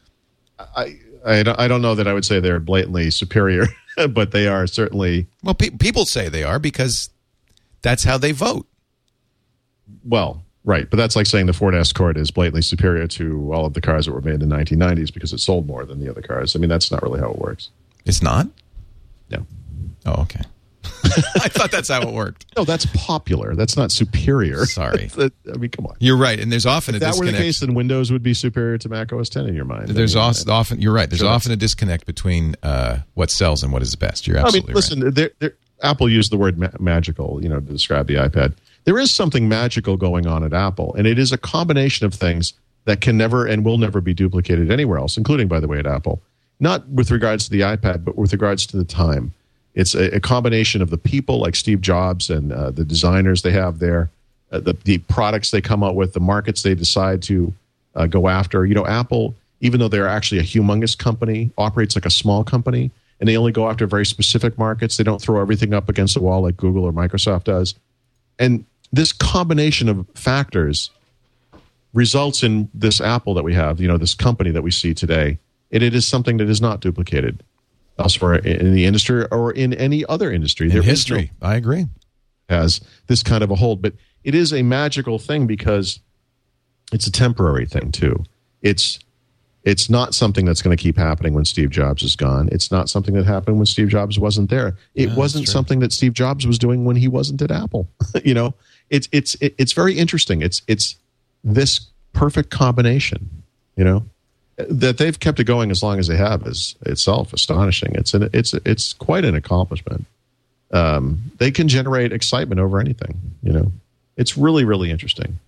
I don't know that I would say they're blatantly superior, but they are certainly. Well, people say they are because that's how they vote. Well, right, but that's like saying the Ford Escort is blatantly superior to all of the cars that were made in the 1990s because it sold more than the other cars. I mean, that's not really how it works. It's not? No. Oh, okay. I thought that's how it worked. No, that's popular. That's not superior. Sorry. I mean, come on. You're right, and there's often a If that were disconnect. the case, then Windows would be superior to Mac OS 10 in your mind. There's I mean, often you're right. There's Sure. often a disconnect between what sells and what is best. You're absolutely listen, Apple used the word magical, to describe the iPad. There is something magical going on at Apple, and it is a combination of things that can never and will never be duplicated anywhere else, including, by the way, at Apple. Not with regards to the iPad, but with regards to the time. It's a combination of the people like Steve Jobs and the designers they have there, the products they come out with, the markets they decide to go after. Apple, even though they're actually a humongous company, operates like a small company, and they only go after very specific markets. They don't throw everything up against the wall like Google or Microsoft does. And this combination of factors results in this Apple that we have, this company that we see today. And it is something that is not duplicated elsewhere in the industry or in any other industry. in history. I agree. Has this kind of a hold, but it is a magical thing because it's a temporary thing too. It's not something that's going to keep happening when Steve Jobs is gone. It's not something that happened when Steve Jobs wasn't there. It wasn't something that Steve Jobs was doing when he wasn't at Apple. It's very interesting. It's this perfect combination, that they've kept it going as long as they have is itself astonishing. It's quite an accomplishment. They can generate excitement over anything. It's really, really interesting.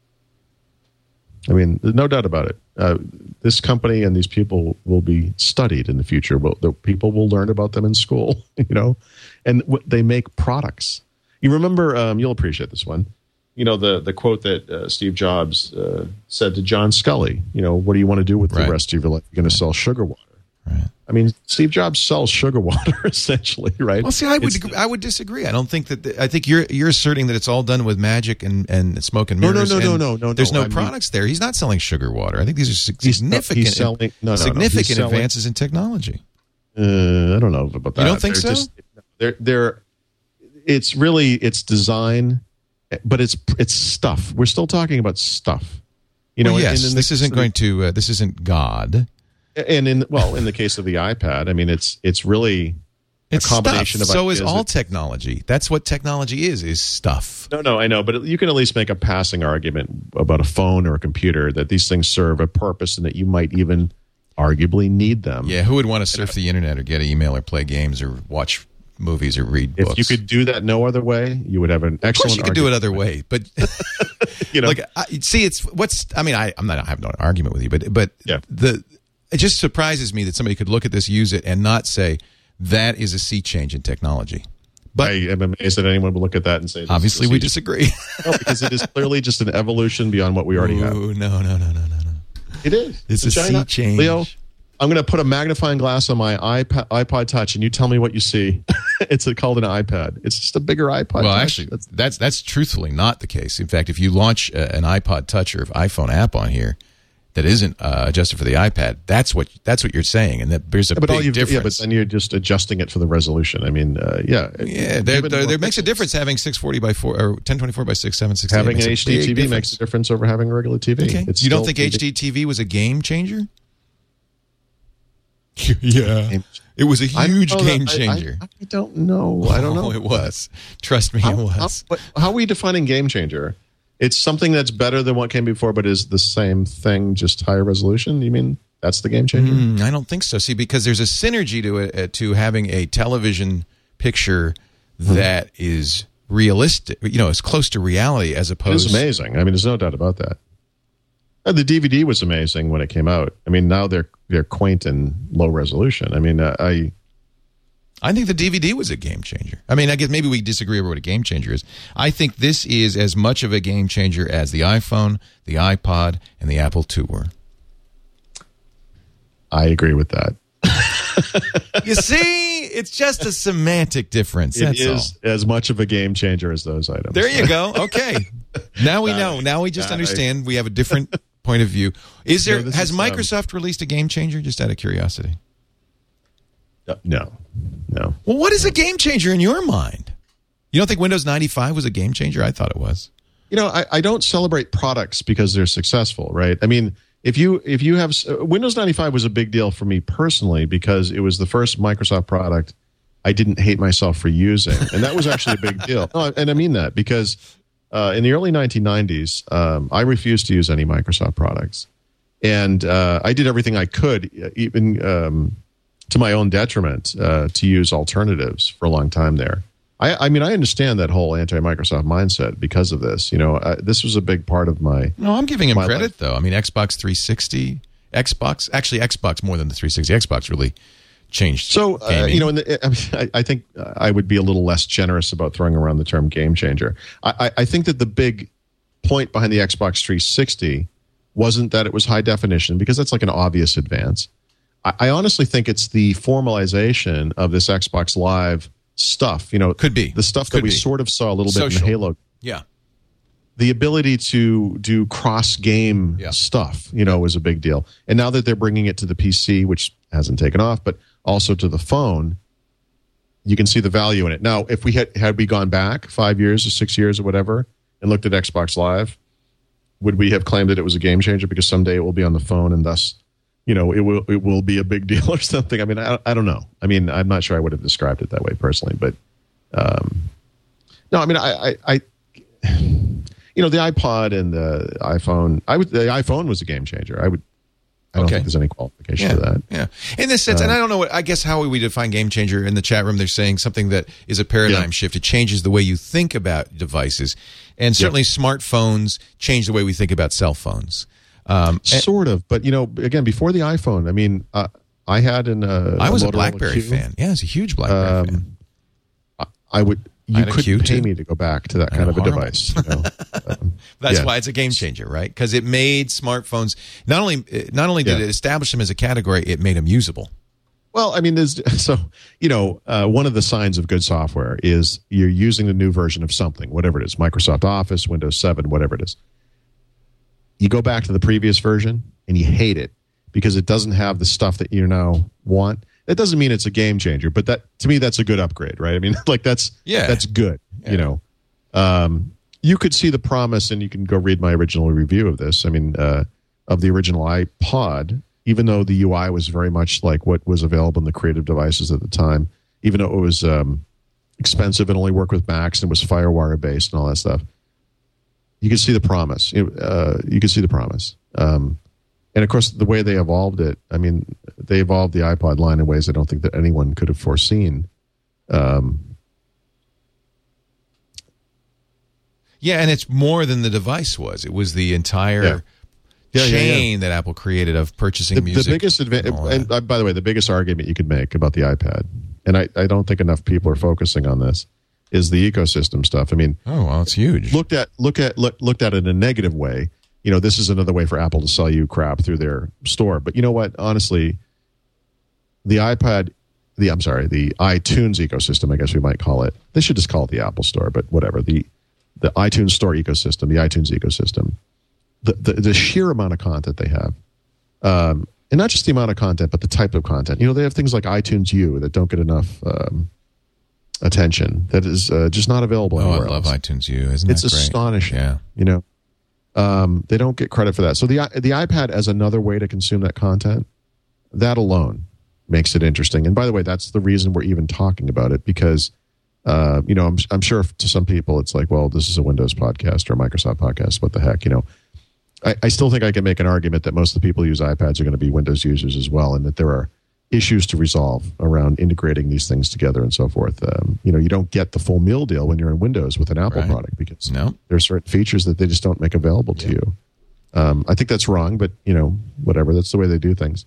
I mean, there's no doubt about it. This company and these people will be studied in the future. The people will learn about them in school, and they make products. You remember, you'll appreciate this one. The quote that Steve Jobs said to John Scully, what do you want to do with the rest of your life? You're going to sell sugar water. Right. I mean, Steve Jobs sells sugar water, essentially, right? Well, see, I would disagree. I don't think that. I think you're asserting that it's all done with magic and smoke and mirrors. No. There's no products there. He's not selling sugar water. I think these are significant, significant advances in technology. I don't know about that. You don't think so? It's design, but it's stuff. We're still talking about stuff. Yes, this isn't God. And in the case of the iPad, I mean, it's really a combination stuff. of. So is all technology. That's what technology is stuff. No, I know, but you can at least make a passing argument about a phone or a computer that these things serve a purpose and that you might even arguably need them. Yeah, who would want to surf the internet or get an email or play games or watch movies or read books? If you could do that no other way, you would have an excellent. Of course, you could do it other way, but I have no argument with you, but yeah. It just surprises me that somebody could look at this, use it, and not say that is a sea change in technology. But I am amazed that anyone would look at that and say, obviously, we disagree. No, because it is clearly just an evolution beyond what we already have. No. It is. It's a sea change. Leo, I'm going to put a magnifying glass on my iPod Touch, and you tell me what you see. It's called an iPad. It's just a bigger iPod Touch. Well, actually, that's truthfully not the case. In fact, if you launch an iPod Touch or iPhone app on here that isn't adjusted for the iPad, that's what you're saying, and that there's a big difference. Yeah, but then you're just adjusting it for the resolution. I mean, there makes a difference having 640 by 4 or 1024 by 670. Having an HD TV makes a difference over having a regular TV. Okay. You don't think HD TV was a game changer? Yeah, it was a huge game changer. I don't know. I don't know. It was. Trust me, it was. How are we defining game changer? It's something that's better than what came before, but is the same thing, just higher resolution? You mean that's the game changer? I don't think so. See, because there's a synergy to it, to having a television picture that is realistic, as close to reality as opposed. It's amazing. I mean, there's no doubt about that. The DVD was amazing when it came out. I mean, now they're quaint and low resolution. I mean, I think the DVD was a game changer. I mean, I guess maybe we disagree over what a game changer is. I think this is as much of a game changer as the iPhone, the iPod, and the Apple II were. I agree with that. You see, it's just a semantic difference. It is as much of a game changer as those items. There you go. Okay. Now we know. Now we just understand. We have a different point of view. Has Microsoft released a game changer, just out of curiosity? No. Well, what is a game changer in your mind? You don't think Windows 95 was a game changer? I thought it was. I don't celebrate products because they're successful, right? I mean, if you have Windows 95 was a big deal for me personally because it was the first Microsoft product I didn't hate myself for using, and that was actually a big deal. No, and I mean that because in the early 1990s, I refused to use any Microsoft products, and I did everything I could, even to my own detriment, to use alternatives for a long time there. I mean, I understand that whole anti-Microsoft mindset because of this. This was a big part of my. No, I'm giving him credit life. though. I mean, Xbox 360, Xbox more than the 360. Xbox really changed. So gaming. I think I would be a little less generous about throwing around the term game changer. I think that the big point behind the Xbox 360 wasn't that it was high definition, because that's like an obvious advance. I honestly think it's the formalization of this Xbox Live stuff. Could be the stuff that we sort of saw a little bit in the Halo. Yeah. The ability to do cross-game stuff, was a big deal. And now that they're bringing it to the PC, which hasn't taken off, but also to the phone, you can see the value in it. Now, if we had we gone back 5 years or 6 years or whatever and looked at Xbox Live, would we have claimed that it was a game changer because someday it will be on the phone and thus, it will be a big deal or something? I mean, I don't know. I mean, I'm not sure I would have described it that way personally, but no, I mean, I the iPod and the iPhone. The iPhone was a game changer. I don't think there's any qualification to that. Yeah, in this sense, and I don't know I guess how we define game changer in the chat room. They're saying something that is a paradigm shift. It changes the way you think about devices, and certainly smartphones change the way we think about cell phones. Sort of, but again, before the iPhone, I mean, I had I was a BlackBerry fan. Yeah, I was a huge BlackBerry fan. You couldn't pay me to go back to that kind of a device. That's why it's a game changer, right? Because it made smartphones not only did it establish them as a category, it made them usable. Well, I mean, one of the signs of good software is you're using the new version of something, whatever it is, Microsoft Office, Windows 7, whatever it is. You go back to the previous version and you hate it because it doesn't have the stuff that you now want. That doesn't mean it's a game changer, but to me, that's a good upgrade, right? I mean, that's good. Yeah. You could see the promise, and you can go read my original review of this. I mean, of the original iPod, even though the UI was very much like what was available in the creative devices at the time, even though it was expensive and only worked with Macs and was FireWire based and all that stuff, you could see the promise. You could see the promise. And of course, the way they evolved it, I mean, they evolved the iPod line in ways I don't think that anyone could have foreseen. Yeah, and it's more than the device was. It was the entire chain that Apple created of purchasing music. The biggest and by the way, the biggest argument you could make about the iPad, and I don't think enough people are focusing on this, is the ecosystem stuff. I mean, it's huge. Looked at it in a negative way. This is another way for Apple to sell you crap through their store. But you know what? Honestly, the iTunes ecosystem, I guess we might call it. They should just call it the Apple Store, but whatever. The iTunes Store ecosystem, the iTunes ecosystem, the sheer amount of content they have, and not just the amount of content, but the type of content. They have things like iTunes U that don't get enough attention. That is just not available anywhere else. I love iTunes U. Isn't it's that great? Astonishing. Yeah. They don't get credit for that. So the iPad as another way to consume that content, that alone makes it interesting. And by the way, that's the reason we're even talking about it, because I'm sure to some people it's like, well, this is a Windows podcast or a Microsoft podcast. What the heck, I still think I can make an argument that most of the people who use iPads are going to be Windows users as well, and that there are issues to resolve around integrating these things together and so forth. You don't get the full meal deal when you're in Windows with an Apple product, because there are certain features that they just don't make available to you. I think that's wrong, but whatever. That's the way they do things.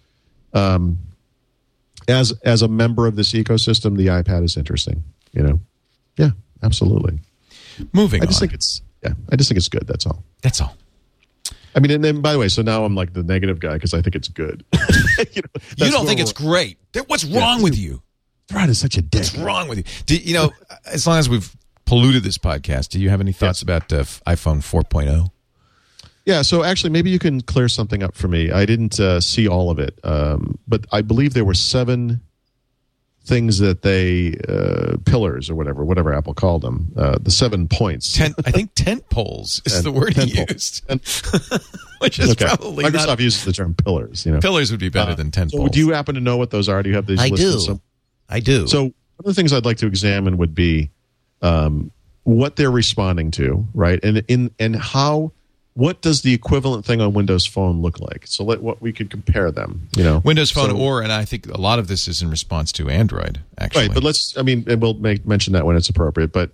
As a member of this ecosystem, the iPad is interesting. Yeah, absolutely. Moving on. I just think it's good. That's all. That's all. I mean, and then, by the way, so now I'm like the negative guy because I think it's good. You don't think it's great. What's wrong with you? Brad is such a dick. What's wrong with you? As long as we've polluted this podcast, do you have any thoughts about iPhone 4.0? Yeah, so actually, maybe you can clear something up for me. I didn't see all of it, but I believe there were 7 things that they pillars or whatever Apple called them, the 7 points. I think tent poles is the word he used, which is probably Microsoft uses the term pillars. Pillars would be better than tent poles. Do you happen to know what those are? Do you have these? I do. So of the things I'd like to examine would be what they're responding to, right? And how. What does the equivalent thing on Windows Phone look like? So what we could compare them, Windows Phone and I think a lot of this is in response to Android, actually. Right, but and we'll mention that when it's appropriate. But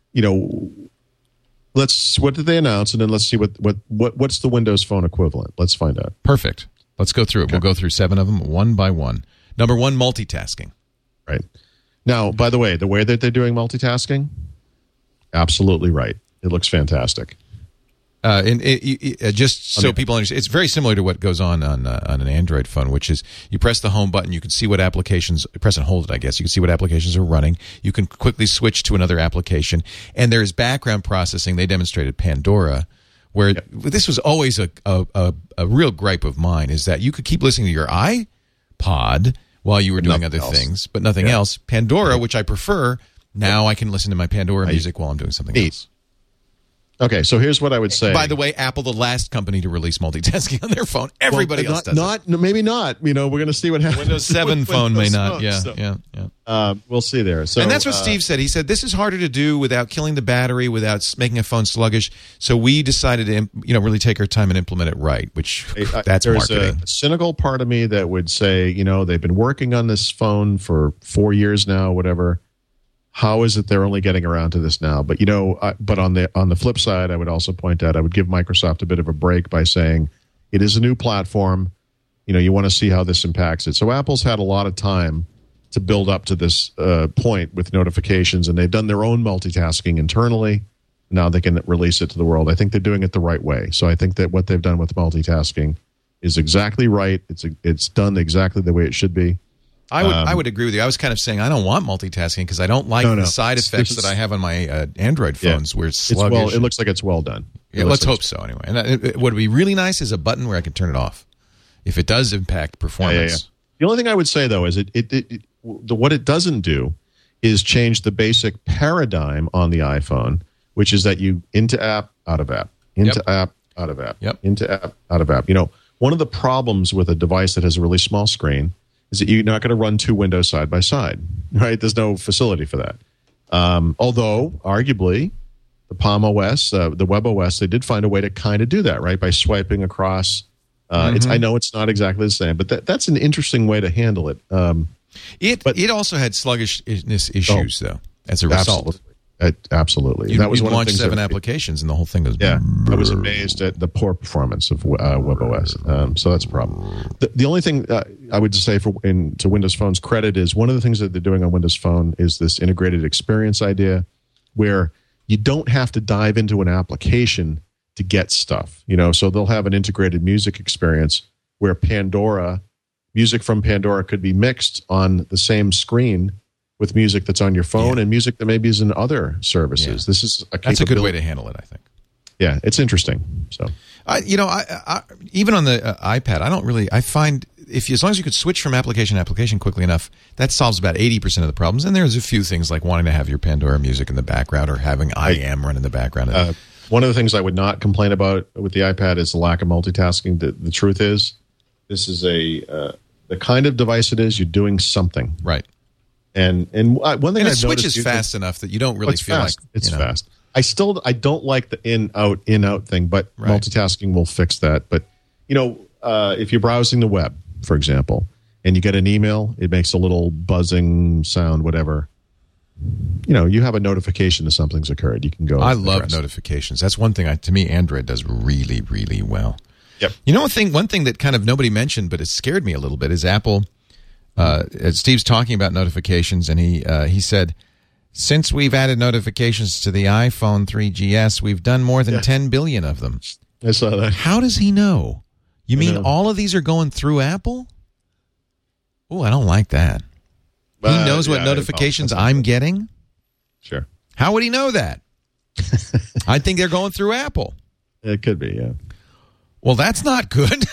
what did they announce, and then let's see what's the Windows Phone equivalent. Let's find out. Perfect. Let's go through it. Okay. We'll go through 7 of them one by one. Number 1, multitasking. Right. Now, by the way that they're doing multitasking, absolutely right. It looks fantastic. People understand, it's very similar to what goes on an Android phone, which is you press the home button, you can see what applications, press and hold it, I guess. You can see what applications are running. You can quickly switch to another application. And there is background processing. They demonstrated Pandora, where this was always a real gripe of mine, is that you could keep listening to your iPod while you were doing other things, but nothing else. Pandora, which I prefer, now I can listen to my Pandora music while I'm doing something else. Okay, so here's what I would say. By the way, Apple, the last company to release multitasking on their phone. Everybody else does it. Maybe not. We're going to see what happens. Windows 7 phone may not. Yeah. We'll see there. So, and that's what Steve said. He said, this is harder to do without killing the battery, without making a phone sluggish. So we decided to really take our time and implement it right, which that's there's marketing. There's a cynical part of me that would say, they've been working on this phone for 4 years now, whatever. How is it they're only getting around to this now? But but on the flip side, I would also point out, I would give Microsoft a bit of a break by saying it is a new platform. You want to see how this impacts it. So Apple's had a lot of time to build up to this point with notifications, and they've done their own multitasking internally. Now they can release it to the world. I think they're doing it the right way. So I think that what they've done with multitasking is exactly right. It's done exactly the way it should be. I would agree with you. I was kind of saying I don't want multitasking because I don't like the side effects that I have on my Android phones where it's sluggish. It looks like it's well done. Yeah, let's hope so anyway. And what would be really nice is a button where I can turn it off if it does impact performance. Yeah. The only thing I would say, though, is what it doesn't do is change the basic paradigm on the iPhone, which is that you into app, out of app, into app, out of app, into app, out of app. One of the problems with a device that has a really small screen is that you're not going to run 2 windows side by side, right? There's no facility for that. Although, arguably, the Palm OS, the Web OS, they did find a way to kind of do that, right? By swiping across. I know it's not exactly the same, but that's an interesting way to handle it. It also had sluggishness issues, though, as a result. Absolutely. That was one launched 7 applications, and the whole thing was. Yeah, I was amazed at the poor performance of WebOS. So that's a problem. The only thing I would say to Windows Phone's credit is one of the things that they're doing on Windows Phone is this integrated experience idea, where you don't have to dive into an application to get stuff. So they'll have an integrated music experience where music from Pandora could be mixed on the same screen with music that's on your phone and music that maybe is in other services. This is that's a good way to handle it, I think. Yeah, it's interesting. So, I even on the iPad, I don't really. I find as long as you could switch from application to application quickly enough, that solves about 80% of the problems. And there's a few things like wanting to have your Pandora music in the background or having IM run in the background. One of the things I would not complain about with the iPad is the lack of multitasking. The truth is, this is the kind of device it is. You're doing something, right? And one thing it switches fast enough that you don't really feel fast. like it's fast. I don't like the in out thing, but multitasking will fix that. But if you're browsing the web, for example, and you get an email, it makes a little buzzing sound, whatever. You have a notification that something's occurred. You can go. I love notifications. That's one thing to me Android does really, really well. Yep. One thing that kind of nobody mentioned, but it scared me a little bit is Apple. Steve's talking about notifications, and he said, since we've added notifications to the iPhone 3GS, we've done more than 10 billion of them. I saw that. How does he know? You mean all of these are going through Apple? Oh, I don't like that. He knows what notifications I'm getting? Sure. How would he know that? I think they're going through Apple. It could be, yeah. Well, that's not good.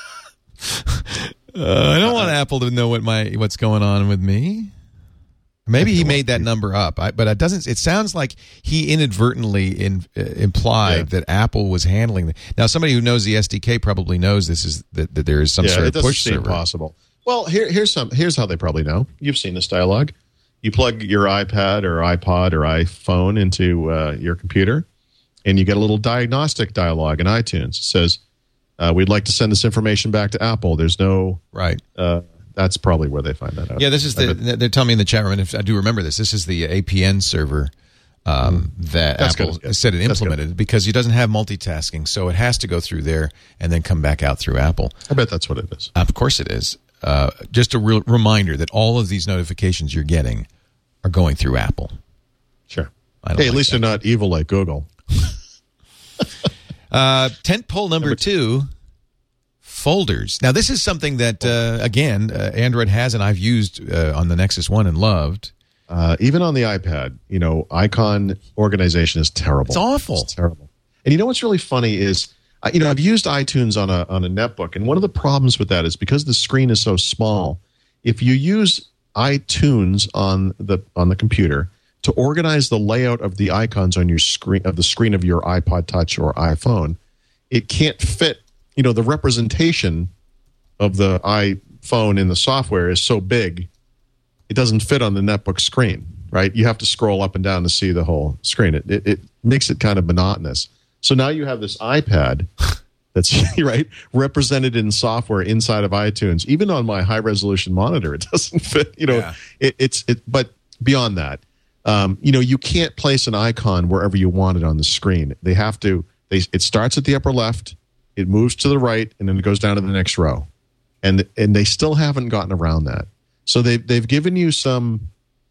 I don't want Apple to know what's going on with me. Maybe he made that number up, but it doesn't. It sounds like he inadvertently implied that Apple was handling it. Now, somebody who knows the SDK probably knows that there is some sort of push server. Possible. Well, here's how they probably know. You've seen this dialogue. You plug your iPad or iPod or iPhone into your computer, and you get a little diagnostic dialogue in iTunes. It says, we'd like to send this information back to Apple. There's no... Right. That's probably where they find that out. Yeah, this is they're telling me in the chat room, and if I do remember this is the APN server that That's Apple good. said it That's implemented because it doesn't have multitasking, so it has to go through there and then come back out through Apple. I bet that's what it is. Of course it is. Just a real reminder that all of these notifications you're getting are going through Apple. Sure. At least they're not evil like Google. Tentpole number 2, folders. Now, this is something that, again, Android has and I've used on the Nexus 1 and loved. Even on the iPad, icon organization is terrible. It's awful. It's terrible. And you know what's really funny is, I've used iTunes on a netbook, and one of the problems with that is because the screen is so small. If you use iTunes on the computer to organize the layout of the icons on your screen of your iPod Touch or iPhone, it can't fit. The representation of the iPhone in the software is so big, it doesn't fit on the netbook screen. Right? You have to scroll up and down to see the whole screen. It makes it kind of monotonous. So now you have this iPad that's right represented in software inside of iTunes. Even on my high resolution monitor, it doesn't fit. Yeah. But beyond that, you can't place an icon wherever you want it on the screen. They have to. It starts at the upper left, it moves to the right, and then it goes down to the next row, and they still haven't gotten around that. So they've given you some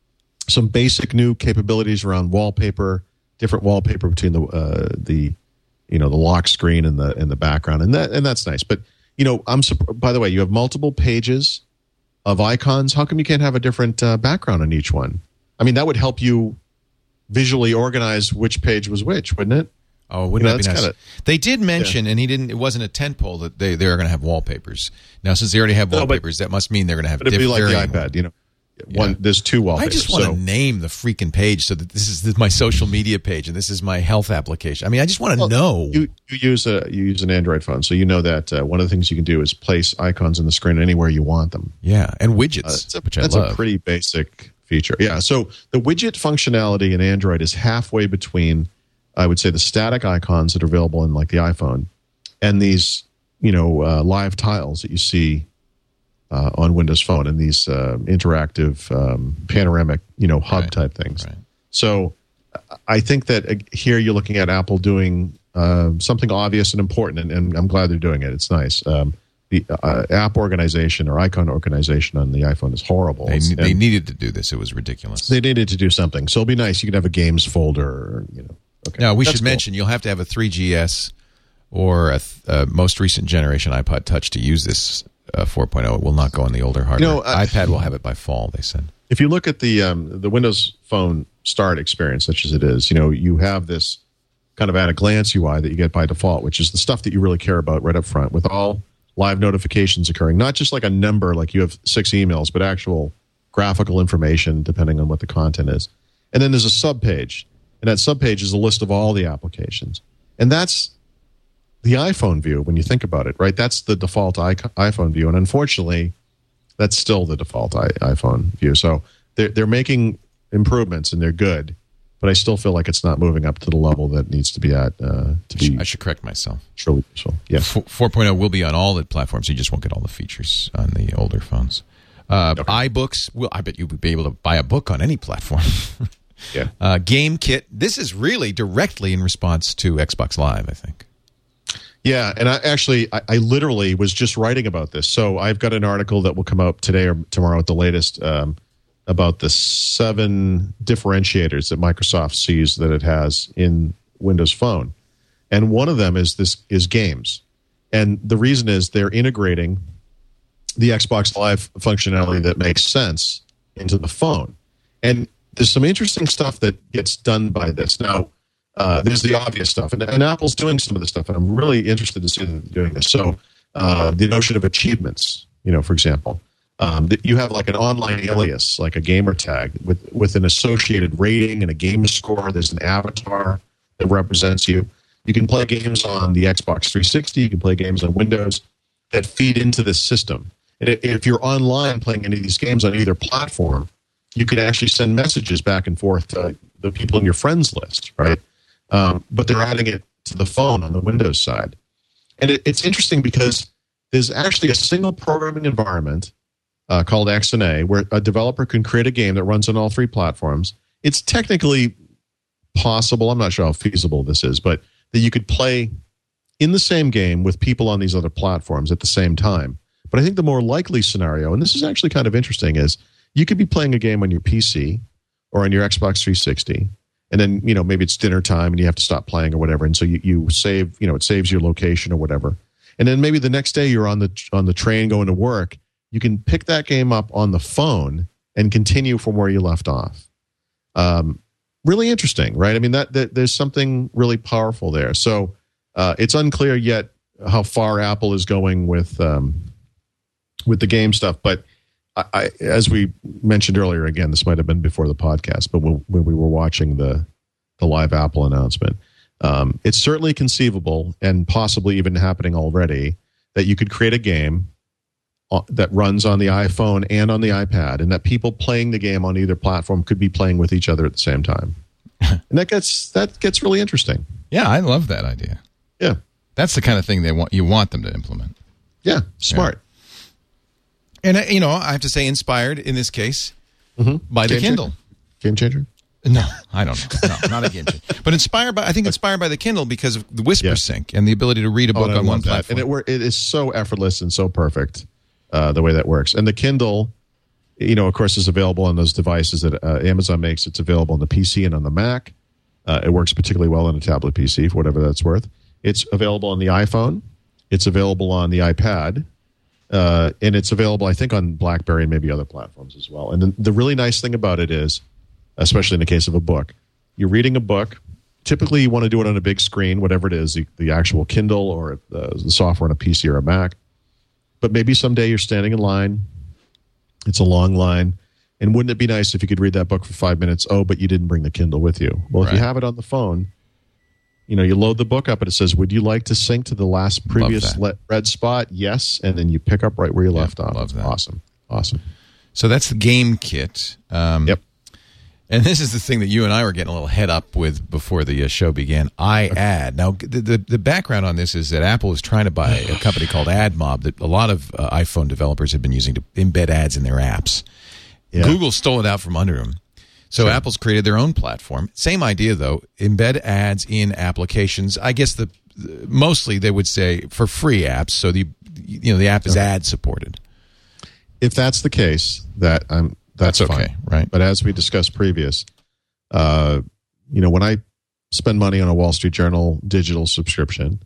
basic new capabilities around wallpaper, different wallpaper between the lock screen and the background, and that's nice. But by the way, you have multiple pages of icons. How come you can't have a different background on each one? I mean, that would help you visually organize which page was which, wouldn't it? Oh, wouldn't that be nice? They did mention, and it wasn't a tentpole that they are going to have wallpapers. Now, since they already have wallpapers, that must mean they're going to have different. It'd be like the iPad, there's 2 wallpapers. I just want to name the freaking page so that this is my social media page and this is my health application. I mean, I just want to know. You use an Android phone, so you know that one of the things you can do is place icons on the screen anywhere you want them. Yeah, and widgets, which I love. That's a pretty basic feature. Yeah, so the widget functionality in Android is halfway between, I would say, the static icons that are available in like the iPhone and these, live tiles that you see on Windows Phone and these interactive panoramic, hub type things. Right. So I think that here you're looking at Apple doing something obvious and important, and I'm glad they're doing it. It's nice. The app organization or icon organization on the iPhone is horrible. They needed to do this. It was ridiculous. They needed to do something. So it'll be nice. You could have a games folder, or, Okay. Now, we should mention you'll have to have a 3GS or a most recent generation iPod Touch to use this 4.0. It will not go on the older hardware. iPad will have it by fall, they said. If you look at the Windows Phone Start experience, such as it is, you have this kind of at-a-glance UI that you get by default, which is the stuff that you really care about right up front, with all live notifications occurring, not just like a number, like you have 6 emails, but actual graphical information depending on what the content is. And then there's a subpage, and that subpage is a list of all the applications. And that's the iPhone view when you think about it, right? That's the default iPhone view, and unfortunately, that's still the default iPhone view. So they're making improvements, and they're good, but I still feel like it's not moving up to the level that it needs to be at. I should correct myself. Truly useful. Yes. 4.0 will be on all the platforms. You just won't get all the features on the older phones. Okay. iBooks, I bet you would be able to buy a book on any platform. Yeah. GameKit. This is really directly in response to Xbox Live, I think. Yeah, and I literally was just writing about this. So I've got an article that will come out today or tomorrow at the latest about the 7 differentiators that Microsoft sees that it has in Windows Phone. And one of them is games. And the reason is they're integrating the Xbox Live functionality that makes sense into the phone. And there's some interesting stuff that gets done by this. Now, there's the obvious stuff, and Apple's doing some of this stuff, and I'm really interested to see them doing this. So the notion of achievements, for example, that you have like an online alias, like a gamer tag with an associated rating and a game score. There's an avatar that represents you. You can play games on the Xbox 360. You can play games on Windows that feed into this system. And if you're online playing any of these games on either platform, you could actually send messages back and forth to the people in your friends list, right? But they're adding it to the phone on the Windows side. And it's interesting because there's actually a single programming environment called XNA where a developer can create a game that runs on all three platforms. It's technically possible, I'm not sure how feasible this is, but that you could play in the same game with people on these other platforms at the same time. But I think the more likely scenario, and this is actually kind of interesting, is you could be playing a game on your PC or on your Xbox 360, and then, maybe it's dinner time and you have to stop playing or whatever, and so you save, it saves your location or whatever. And then maybe the next day you're on the train going to work, you can pick that game up on the phone and continue from where you left off. Really interesting, right? I mean, that there's something really powerful there. So it's unclear yet how far Apple is going with the game stuff, but I, as we mentioned earlier, again, this might have been before the podcast, but when we were watching the live Apple announcement, it's certainly conceivable and possibly even happening already that you could create a game that runs on the iPhone and on the iPad, and that people playing the game on either platform could be playing with each other at the same time. And that gets really interesting. Yeah, I love that idea. Yeah, that's the kind of thing you want them to implement. Yeah, smart. Yeah. And, I have to say, inspired in this case by the Kindle. Game changer? No, I don't know. No, not a game changer. But inspired by the Kindle because of the Whisper Sync and the ability to read a book on one platform. And it is so effortless and so perfect the way that works. And the Kindle, of course, is available on those devices that Amazon makes. It's available on the PC and on the Mac. It works particularly well on a tablet PC, for whatever that's worth. It's available on the iPhone. It's available on the iPad. And it's available, I think, on BlackBerry and maybe other platforms as well. And the really nice thing about it is, especially in the case of a book, you're reading a book. Typically, you want to do it on a big screen, whatever it is, the actual Kindle or the software on a PC or a Mac. But maybe someday you're standing in line. It's a long line. And wouldn't it be nice if you could read that book for 5 minutes? Oh, but you didn't bring the Kindle with you. Well, if you have it on the phone, you load the book up and it says, would you like to sync to the last previous read spot? Yes. And then you pick up right where you left off. Love that. Awesome. So that's the game kit. Yep. And this is the thing that you and I were getting a little head up with before the show began. iAd. Now, the background on this is that Apple is trying to buy a company called AdMob that a lot of iPhone developers have been using to embed ads in their apps. Yeah. Google stole it out from under them. So Apple's created their own platform. Same idea, though. Embed ads in applications. I guess mostly they would say for free apps. So the app is ad supported. If that's the case, that's okay, fine, right? But as we discussed previous, when I spend money on a Wall Street Journal digital subscription,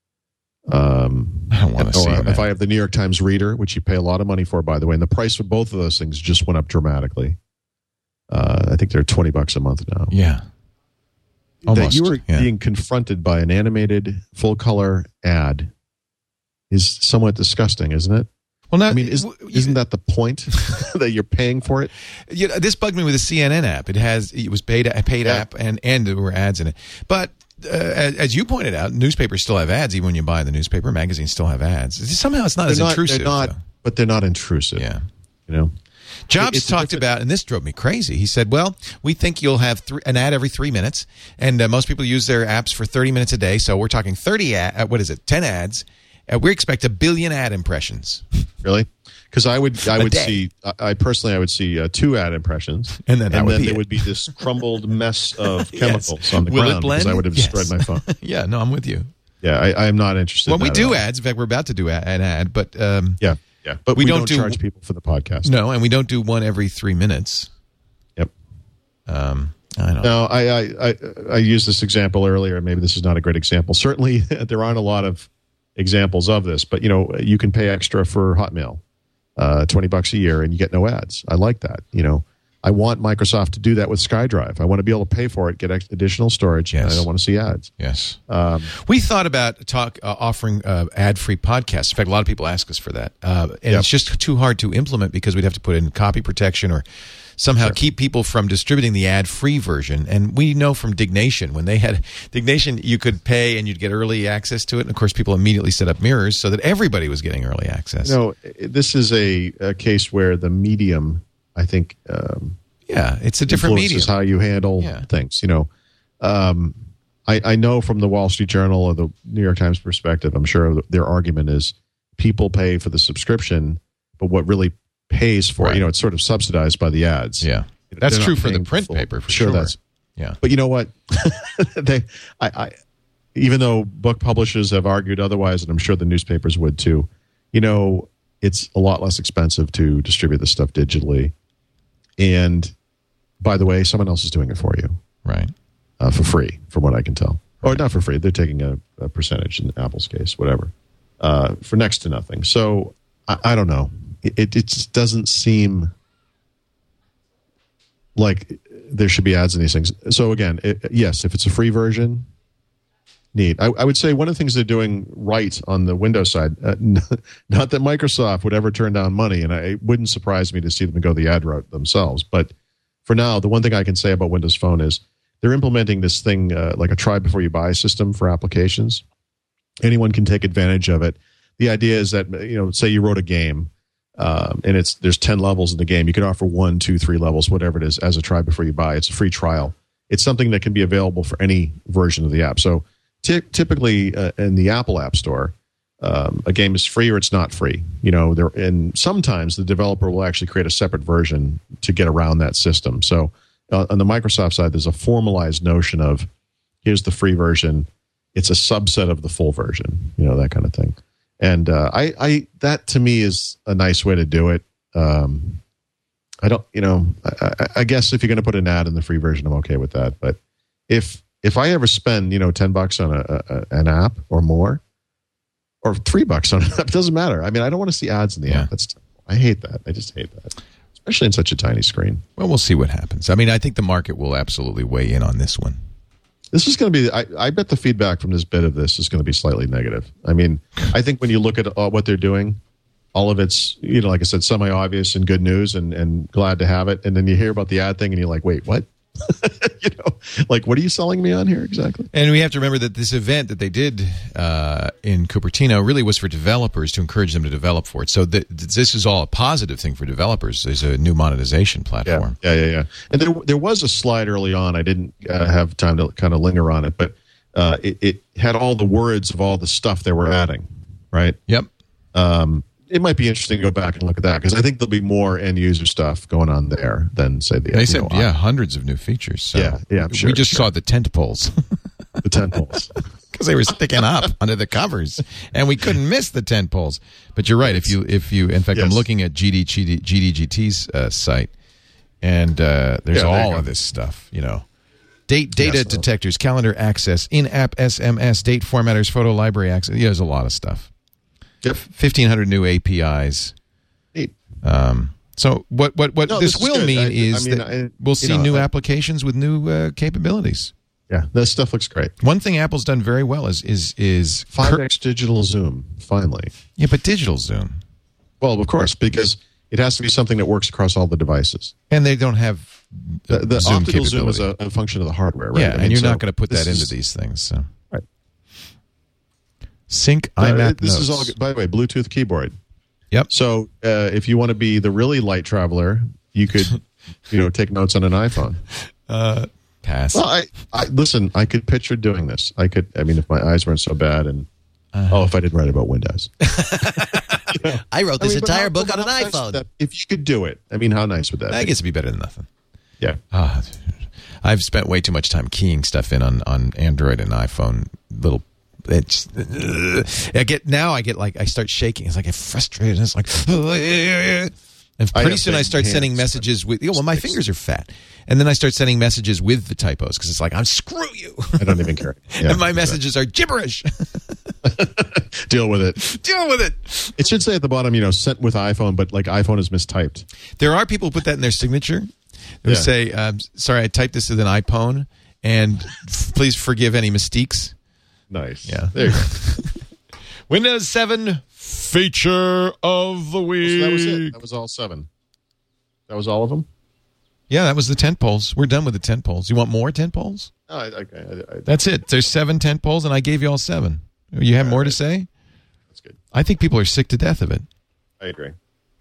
I don't want to see that. If I have the New York Times Reader, which you pay a lot of money for, by the way, and the price of both of those things just went up dramatically. I think they're $20 a month now. Yeah. Almost. That you are being confronted by an animated full-color ad is somewhat disgusting, isn't it? Well, I mean, isn't that the point that you're paying for it? This bugged me with the CNN app. It was paid app, and there were ads in it. But as you pointed out, newspapers still have ads, even when you buy the newspaper. Magazines still have ads. Somehow it's not intrusive. But they're not intrusive. Yeah. Jobs talked about, and this drove me crazy. He said, well, we think you'll have an ad every 3 minutes, and most people use their apps for 30 minutes a day, so we're talking 10 ads. We expect 1 billion ad impressions. Really? Because I would see 2 ad impressions, and then there would be this crumbled mess of chemicals on the ground because I would have destroyed my phone. Yeah, no, I'm with you. Yeah, I am not interested. Well, we do ads. In fact, we're about to do an ad, but yeah, but we don't charge people for the podcast. No, and we don't do one every 3 minutes. Yep. I don't know. No, I used this example earlier, and maybe this is not a great example. Certainly, there aren't a lot of examples of this, but you can pay extra for Hotmail, $20 a year, and you get no ads. I like that. I want Microsoft to do that with SkyDrive. I want to be able to pay for it, get additional storage, and I don't want to see ads. Yes. We thought about offering ad-free podcasts. In fact, a lot of people ask us for that. It's just too hard to implement because we'd have to put in copy protection or somehow keep people from distributing the ad-free version. And we know from Dignation, when they had Dignation, you could pay and you'd get early access to it. And, of course, people immediately set up mirrors so that everybody was getting early access. This is a case where the medium, I think, Yeah, it's a different medium. How you handle things. I know from the Wall Street Journal or the New York Times perspective, I'm sure their argument is people pay for the subscription, but what really pays for it, it's sort of subsidized by the ads. Yeah, that's true for the print paper. For sure, But you know what? Even though book publishers have argued otherwise, and I'm sure the newspapers would too, it's a lot less expensive to distribute this stuff digitally. And by the way, someone else is doing it for you. Right. For free, from what I can tell. Right. Or not for free. They're taking a percentage in Apple's case, whatever, for next to nothing. So I don't know. It just doesn't seem like there should be ads in these things. So again, yes, if it's a free version, neat. I would say one of the things they're doing right on the Windows side, not that Microsoft would ever turn down money, and it wouldn't surprise me to see them go the ad route themselves. But for now, the one thing I can say about Windows Phone is they're implementing this thing like a try before you buy system for applications. Anyone can take advantage of it. The idea is that, say you wrote a game, and there's 10 levels in the game. You can offer 1, 2, 3 levels, whatever it is, as a try before you buy. It's a free trial. It's something that can be available for any version of the app. So typically in the Apple App Store, a game is free or it's not free. And sometimes the developer will actually create a separate version to get around that system. So on the Microsoft side, there's a formalized notion of here's the free version. It's a subset of the full version, that kind of thing. And that to me is a nice way to do it. I don't, I guess if you're going to put an ad in the free version, I'm okay with that. But if I ever spend, $10 on an app or more, or $3 on an app, it doesn't matter. I mean, I don't want to see ads in the app. I hate that. I just hate that, especially in such a tiny screen. Well, we'll see what happens. I mean, I think the market will absolutely weigh in on this one. This is going to be, I bet the feedback from this bit of this is going to be slightly negative. I mean, I think when you look at what they're doing, all of it's, like I said, semi-obvious and good news and glad to have it. And then you hear about the ad thing and you're like, wait, what? Like, what are you selling me on here exactly? And we have to remember that this event that they did in Cupertino really was for developers to encourage them to develop for it. So this is all a positive thing for developers. There's a new monetization platform. Yeah. And there was a slide early on. I didn't have time to kind of linger on it, but it had all the words of all the stuff they were adding, right? Yep. It might be interesting to go back and look at that because I think there'll be more end user stuff going on there than say the. They said hundreds of new features. So yeah, I'm sure. We just saw the tent poles. The tent poles because they were sticking up under the covers, and we couldn't miss the tent poles. But you're right. If you, in fact, I'm looking at GDGT's site, and there's all of this stuff. Data detectors, calendar access, in-app SMS, date formatters, photo library access. There's a lot of stuff. Yep. 1,500 new APIs. Neat. So what this will mean is that we'll see new applications with new capabilities. Yeah, this stuff looks great. One thing Apple's done very well is 5x digital zoom. Finally. Yeah, but digital zoom. Well, of course, because it has to be something that works across all the devices. And they don't have the zoom optical capability. zoom is a function of the hardware, right? Yeah, and you're not going to put that into these things. So. Right. Sync iMac This notes. is all, by the way, Bluetooth keyboard. Yep. So if you want to be the really light traveler, you could, take notes on an iPhone. Pass. Well, I listen. I could picture doing this. If my eyes weren't so bad, and if I did write about Windows. I wrote this entire book on an iPhone. If you could do it, how nice would that be? I guess it'd be better than nothing. Yeah. I've spent way too much time keying stuff in on Android and iPhone. I start shaking. It's like I get frustrated. It's like, and pretty soon I start sending messages with. My fingers are fat, and then I start sending messages with the typos because it's like, screw you. I don't even care. Yeah, and my messages are gibberish. Deal with it. It should say at the bottom, sent with iPhone, but like iPhone is mistyped. There are people who put that in their signature. They say, sorry, I typed this with an iPhone, and please forgive any mistakes. Nice. Yeah. There you go. Windows 7 feature of the week. So that was it. That was all 7. That was all of them? Yeah, that was the tent poles. We're done with the tent poles. You want more tent poles? No, That's it. There's 7 tent poles, and I gave you all 7. You have more to say? That's good. I think people are sick to death of it. I agree.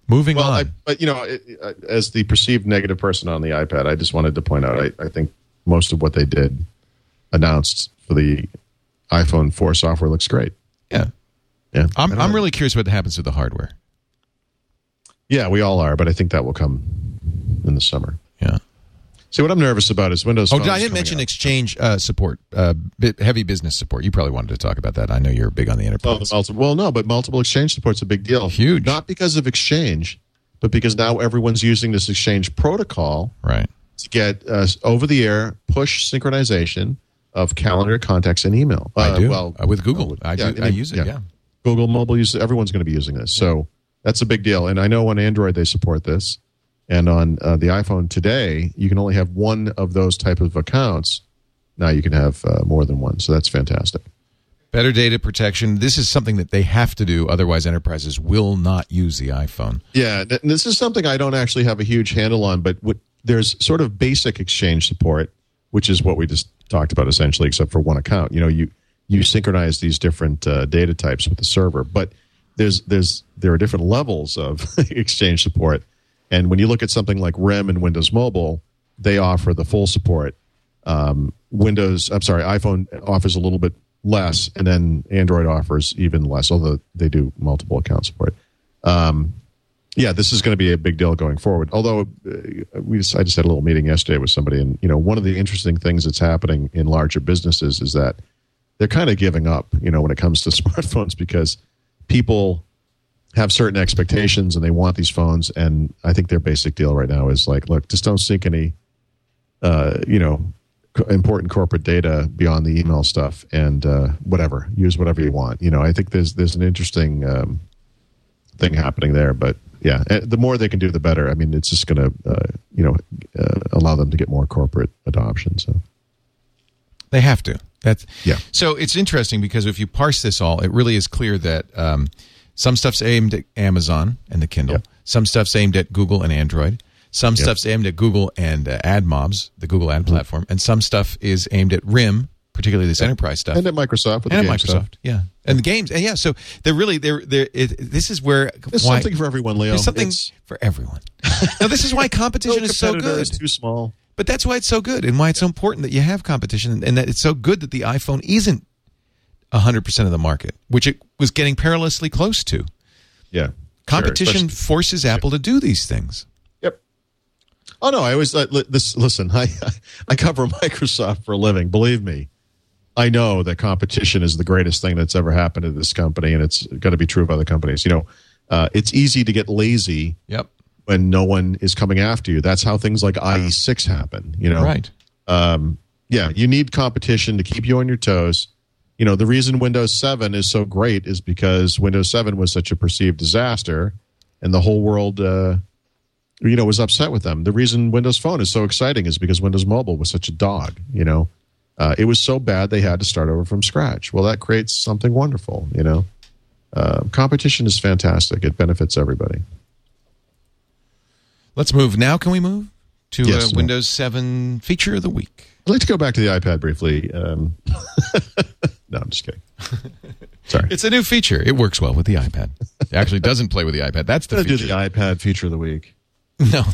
Moving on. But as the perceived negative person on the iPad, I just wanted to point out, I think most of what they did announced for the iPhone 4 software looks great. Yeah. Yeah. I'm really curious what happens with the hardware. Yeah, we all are, but I think that will come in the summer. Yeah. See, what I'm nervous about is Windows Phone. I didn't mention Exchange support, heavy business support. You probably wanted to talk about that. I know you're big on the enterprise. But multiple Exchange support's a big deal. Huge. Not because of Exchange, but because now everyone's using this Exchange protocol right. to get over-the-air push synchronization of calendar, contacts, and email. I do. With Google. I use it, yeah. Google Mobile uses it. Everyone's going to be using this. So that's a big deal. And I know on Android they support this. And on the iPhone today, you can only have one of those type of accounts. Now you can have more than one. So that's fantastic. Better data protection. This is something that they have to do. Otherwise, enterprises will not use the iPhone. Yeah, this is something I don't actually have a huge handle on. But there's sort of basic Exchange support, which is what we just talked about essentially, except for one account. You synchronize these different data types with the server. But there are different levels of Exchange support. And when you look at something like REM and Windows Mobile, they offer the full support. iPhone offers a little bit less, and then Android offers even less, although they do multiple account support. This is going to be a big deal going forward. Although I just had a little meeting yesterday with somebody, and one of the interesting things that's happening in larger businesses is that they're kind of giving up, when it comes to smartphones, because people have certain expectations and they want these phones. And I think their basic deal right now is like, look, just don't sync any, important corporate data beyond the email stuff, and use whatever you want. I think there's an interesting thing happening there. But yeah, the more they can do, the better. I mean, it's just going to, allow them to get more corporate adoption. So they have to. So it's interesting because if you parse this all, it really is clear that some stuff's aimed at Amazon and the Kindle. Yep. Some stuff's aimed at Google and Android. Some stuff's aimed at Google and AdMobs, the Google ad platform. And some stuff is aimed at RIM, particularly this enterprise stuff. And at Microsoft. And at Microsoft, stuff. Yeah. And the games. And yeah, so this is where... There's something for everyone, Leo. There's something for everyone. Now, this is why competition is so good. Is too small. But that's why it's so good and why it's so important that you have competition, and that it's so good that the iPhone isn't 100% of the market, which it was getting perilously close to. Yeah. Competition forces Apple to do these things. Yep. Oh, no, I always listen, I cover Microsoft for a living. Believe me, I know that competition is the greatest thing that's ever happened to this company, and it's going to be true of other companies. It's easy to get lazy. Yep. When no one is coming after you. That's how things like IE6 happen, Right. You need competition to keep you on your toes. The reason Windows 7 is so great is because Windows 7 was such a perceived disaster, and the whole world, was upset with them. The reason Windows Phone is so exciting is because Windows Mobile was such a dog, It was so bad they had to start over from scratch. Well, that creates something wonderful, Competition is fantastic. It benefits everybody. Let's move. Now can we move to Windows 7 feature of the week? I'd like to go back to the iPad briefly. No, I'm just kidding. Sorry. It's a new feature. It works well with the iPad. It actually doesn't play with the iPad. That's the feature. Do the iPad feature of the week. No.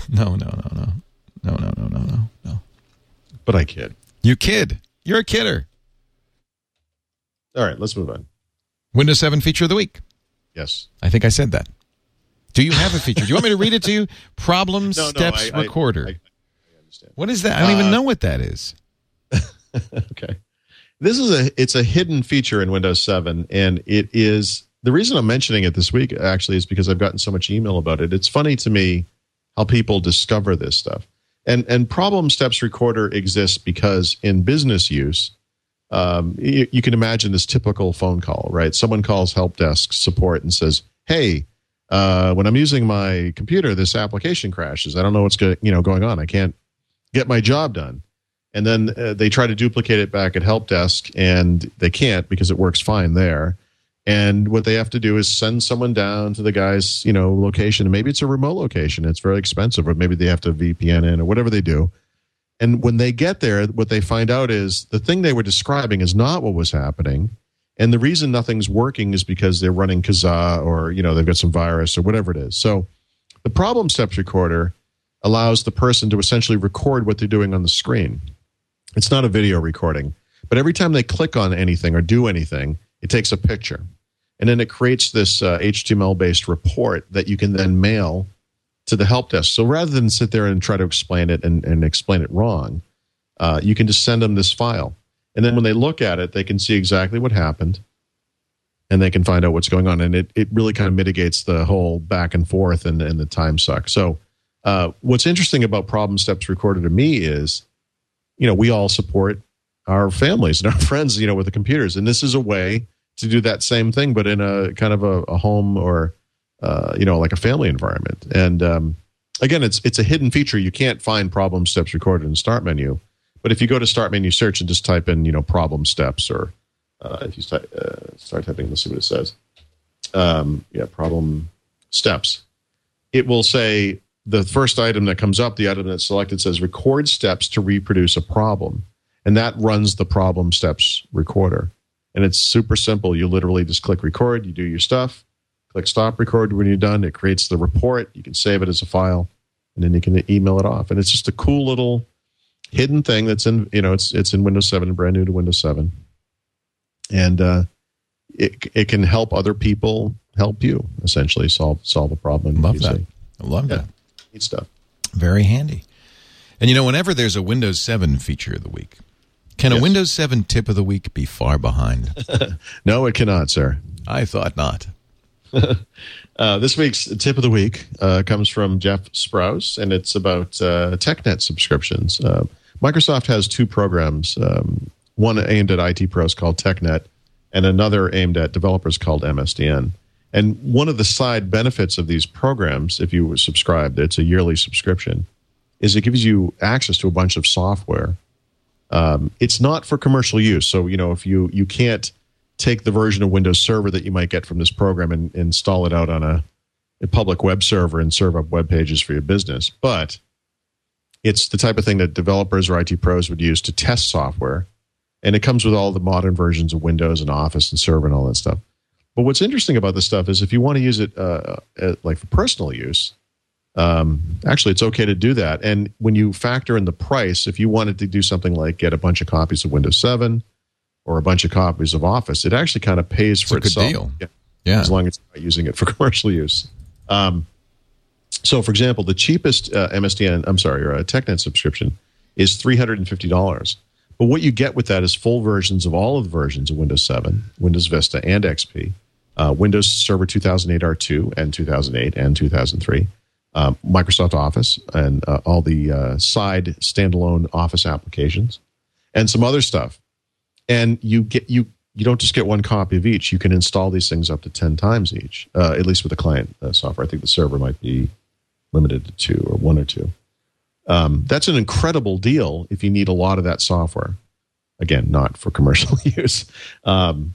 But I kid. You kid. You're a kidder. All right, let's move on. Windows 7 feature of the week. Yes. I think I said that. Do you have a feature? Do you want me to read it to you? Problem Steps Recorder. I understand. What is that? I don't even know what that is. Okay. It's a hidden feature in Windows 7, and it is the reason I'm mentioning it this week actually is because I've gotten so much email about it. It's funny to me how people discover this stuff. And Problem Steps Recorder exists because in business use, you can imagine this typical phone call, right? Someone calls help desk support and says, "Hey, when I'm using my computer, this application crashes. I don't know what's going on. I can't get my job done." And then they try to duplicate it back at help desk, and they can't because it works fine there. And what they have to do is send someone down to the guy's location. Maybe it's a remote location. It's very expensive, or maybe they have to VPN in or whatever they do. And when they get there, what they find out is the thing they were describing is not what was happening. And the reason nothing's working is because they're running Kazaa or, they've got some virus or whatever it is. So The problem steps recorder allows the person to essentially record what they're doing on the screen. It's not a video recording, but every time they click on anything or do anything, it takes a picture. And then it creates this HTML-based report that you can then mail to the help desk. So rather than sit there and try to explain it and explain it wrong, you can just send them this file. And then when they look at it, they can see exactly what happened, and they can find out what's going on. And it really kind of mitigates the whole back and forth and the time suck. So what's interesting about Problem Steps Recorder to me is, we all support our families and our friends, with the computers. And this is a way to do that same thing, but in a kind of a home or, like a family environment. And again, it's a hidden feature. You can't find Problem Steps Recorder in the Start menu. But if you go to Start Menu Search and just type in, Problem Steps, or if you start typing, let's see what it says. Problem Steps. It will say the first item that comes up, the item that's selected says record steps to reproduce a problem. And that runs the Problem Steps Recorder. And it's super simple. You literally just click record, you do your stuff, click stop record when you're done. It creates the report. You can save it as a file, and then you can email it off. And it's just a cool little hidden thing that's in, it's in Windows 7, brand new to Windows 7. And it can help other people help you, essentially, solve a problem. Love that. I love that. Neat stuff. Very handy. And, whenever there's a Windows 7 feature of the week, can a Windows 7 tip of the week be far behind? No, it cannot, sir. I thought not. This week's tip of the week comes from Jeff Sprouse, and it's about TechNet subscriptions. Microsoft has two programs, one aimed at IT pros called TechNet, and another aimed at developers called MSDN. And one of the side benefits of these programs, if you subscribe, it's a yearly subscription, is it gives you access to a bunch of software. It's not for commercial use. So, if you can't take the version of Windows Server that you might get from this program and install it out on a public web server and serve up web pages for your business. But it's the type of thing that developers or IT pros would use to test software. And it comes with all the modern versions of Windows and Office and Server and all that stuff. But what's interesting about this stuff is if you want to use it like for personal use, actually it's okay to do that. And when you factor in the price, if you wanted to do something like get a bunch of copies of Windows 7 or a bunch of copies of Office, it actually kind of pays for itself. It's a good deal. Yeah. As long as you're not using it for commercial use. So, for example, the cheapest TechNet subscription is $350. But what you get with that is full versions of all of the versions of Windows 7, Windows Vista, and XP, Windows Server 2008 R2 and 2008 and 2003, Microsoft Office, and all the side standalone Office applications, and some other stuff. And you don't just get one copy of each. You can install these things up to 10 times each, at least with the client software. I think the server might be limited to 2 or 1 or 2. That's an incredible deal if you need a lot of that software. Again, not for commercial use. And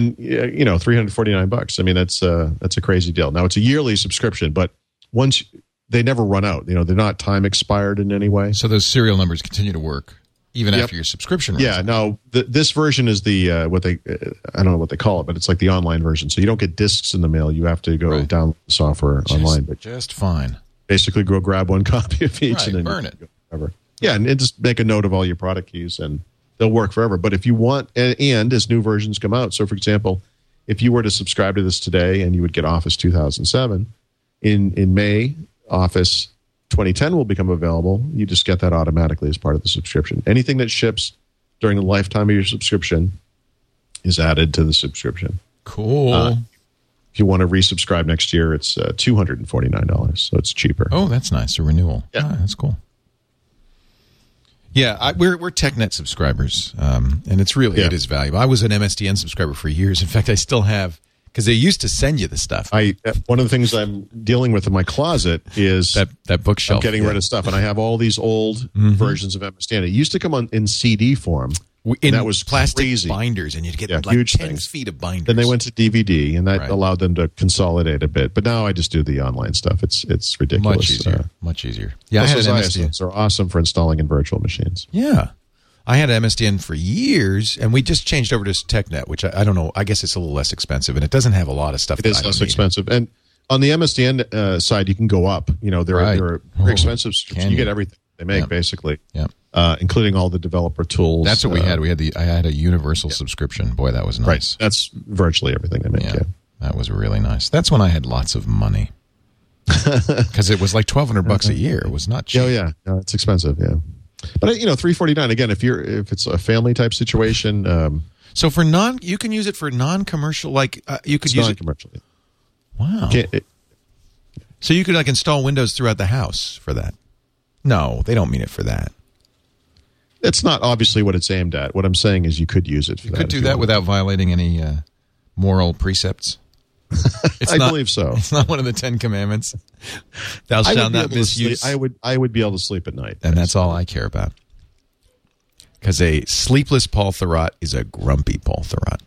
$349. I mean, that's a crazy deal. Now it's a yearly subscription, but once they never run out. They're not time expired in any way. So those serial numbers continue to work even after your subscription runs. Yeah. No, this version is the I don't know what they call it, but it's like the online version. So you don't get discs in the mail. You have to go download the software online. But just fine. Basically, go grab one copy of each and then burn it. Forever. Yeah, and just make a note of all your product keys, and they'll work forever. But if you want, and as new versions come out, so for example, if you were to subscribe to this today, and you would get Office 2007 in May, Office 2010 will become available. You just get that automatically as part of the subscription. Anything that ships during the lifetime of your subscription is added to the subscription. Cool. If you want to resubscribe next year, it's $249, so it's cheaper. Oh, that's nice. A renewal. Yeah. That's cool. Yeah, we're TechNet subscribers, and it's really it is valuable. I was an MSDN subscriber for years. In fact, I still have, because they used to send you the stuff. One of the things I'm dealing with in my closet is that bookshelf. I'm getting rid of stuff, and I have all these old versions of MSDN. It used to come in CD form. And that was plastic crazy. Binders, and you'd get like huge 10 things. feet of binders. Then they went to DVD, and that allowed them to consolidate a bit. But now I just do the online stuff. It's ridiculous. Much easier. Yeah, I had had an MSDN. They're awesome for installing in virtual machines. Yeah. I had MSDN for years, and we just changed over to TechNet, which I don't know. I guess it's a little less expensive, and it doesn't have a lot of stuff. It is less expensive. And On the MSDN side, you can go up. There are very expensive. You get everything they make, basically. Yeah. Including all the developer tools. That's what we had. I had a universal subscription. Boy, that was nice. Right. That's virtually everything they make. Yeah. That was really nice. That's when I had lots of money. Because it was like $1,200 a year. It was not cheap. Oh yeah, no, it's expensive. Yeah, but $349 again. If it's a family type situation. So you can use it for non-commercial. Like you could use non-commercial. it. Wow. So you could install Windows throughout the house for that. No, they don't mean it for that. It's not obviously what it's aimed at. What I'm saying is you could use it for that. You could do that without violating any moral precepts. I believe so. It's not one of the 10 Commandments. Thou shalt not misuse. I would be able to sleep at night. And that's all I care about. Because a sleepless Paul Thurrott is a grumpy Paul Thurrott.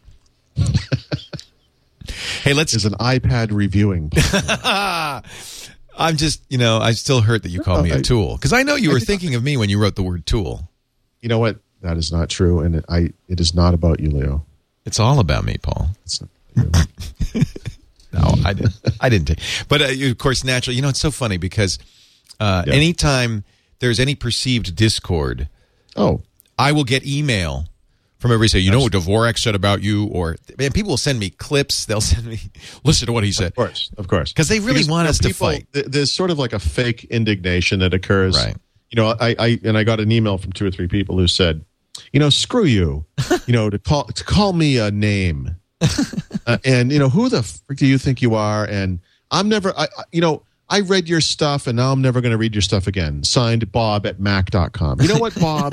Hey, is an iPad reviewing. I'm just, I still hurt that you called me a tool. Because I know you were thinking of me when you wrote the word tool. You know what? That is not true. And it is not about you, Leo. It's all about me, Paul. It's not. No, I didn't. But of course, naturally, it's so funny because anytime there's any perceived discord, I will get email from everybody saying, what Dvorak said about you, people will send me clips. They'll send me, listen to what he said. Of course. Because they really want us to fight. There's sort of like a fake indignation that occurs. Right. I got an email from 2 or 3 people who said, screw you, to call me a name. And who the frick do you think you are? And I'm never, I read your stuff and now I'm never going to read your stuff again. Signed, Bob at Mac.com. You know what, Bob?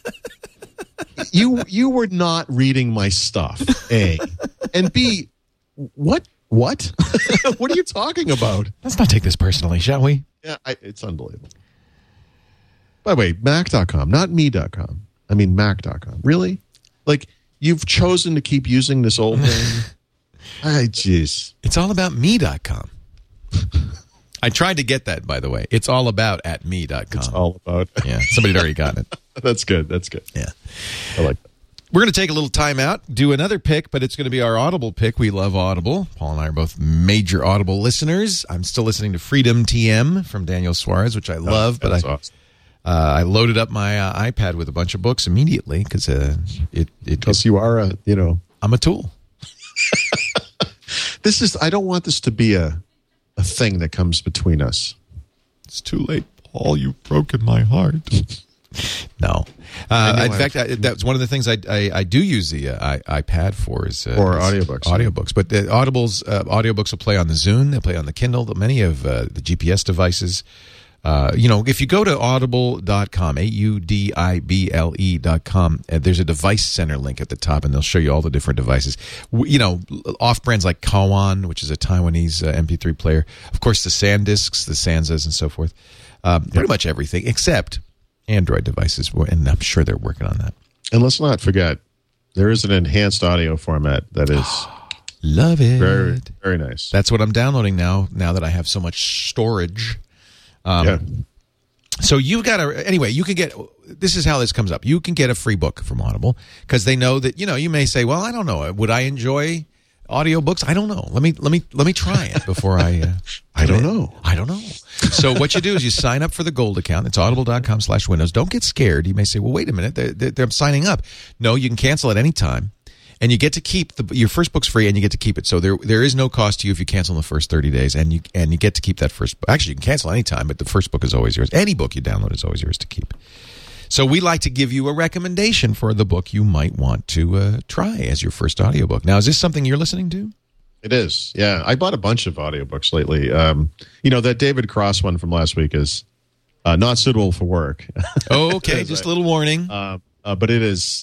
You were not reading my stuff, A. And B, what? What are you talking about? Let's not take this personally, shall we? Yeah, it's unbelievable. By the way, Mac.com, not me.com. I mean Mac.com. Really? You've chosen to keep using this old thing? Jeez. It's all about me.com. I tried to get that, by the way. It's all about at me.com. It's all about. Yeah, somebody had already gotten it. That's good. Yeah. I like that. We're going to take a little time out, do another pick, but it's going to be our Audible pick. We love Audible. Paul and I are both major Audible listeners. I'm still listening to Freedom TM from Daniel Suarez, which I love. But awesome. I loaded up my iPad with a bunch of books immediately because you are I'm a tool. I don't want this to be a thing that comes between us. It's too late, Paul. You've broken my heart. No. In fact, that's one of the things I do use the iPad for is audiobooks. Audiobooks. But the Audible's audiobooks will play on the Zune. They'll play on the Kindle. Many of the GPS devices. If you go to audible.com, audible.com, there's a device center link at the top, and they'll show you all the different devices. Off brands like Kawan, which is a Taiwanese MP3 player. Of course, the SanDiscs, the Sanzas, and so forth. Pretty much everything except Android devices, and I'm sure they're working on that. And let's not forget, there is an enhanced audio format that is love it, very, very nice. That's what I'm downloading now that I have so much storage. So you got to, anyway, you can get, this is how this comes up. You can get a free book from Audible because they know that, you may say, well, I don't know. Would I enjoy audiobooks? I don't know. Let me try it before I don't know. I don't know. So what you do is you sign up for the gold account. It's audible.com/Windows. Don't get scared. You may say, well, wait a minute. They're signing up. No, you can cancel at any time. And you get to keep your first book's free, and you get to keep it. So there is no cost to you if you cancel in the first 30 days, and you get to keep that first book. Actually, you can cancel any time, but the first book is always yours. Any book you download is always yours to keep. So we like to give you a recommendation for the book you might want to try as your first audiobook. Now, is this something you're listening to? It is. Yeah, I bought a bunch of audiobooks lately. That David Cross one from last week is not suitable for work. Oh, okay, just a little warning. But it is.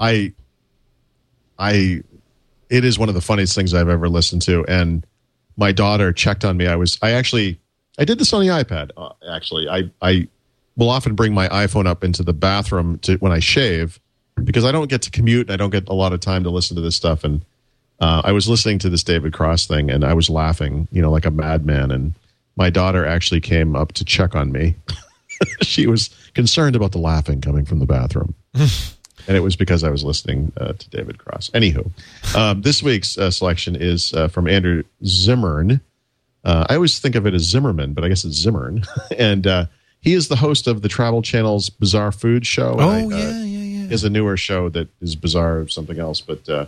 It is one of the funniest things I've ever listened to, and my daughter checked on me. I did this on the iPad. Actually, I will often bring my iPhone up into the bathroom when I shave because I don't get to commute and I don't get a lot of time to listen to this stuff. And I was listening to this David Cross thing, and I was laughing, like a madman. And my daughter actually came up to check on me. She was concerned about the laughing coming from the bathroom. And it was because I was listening to David Cross. Anywho, this week's selection is from Andrew Zimmern, I always think of it as Zimmerman, but I guess it's Zimmern. And he is the host of the Travel Channel's Bizarre Food Show. Yeah. Is a newer show that is bizarre or something else. But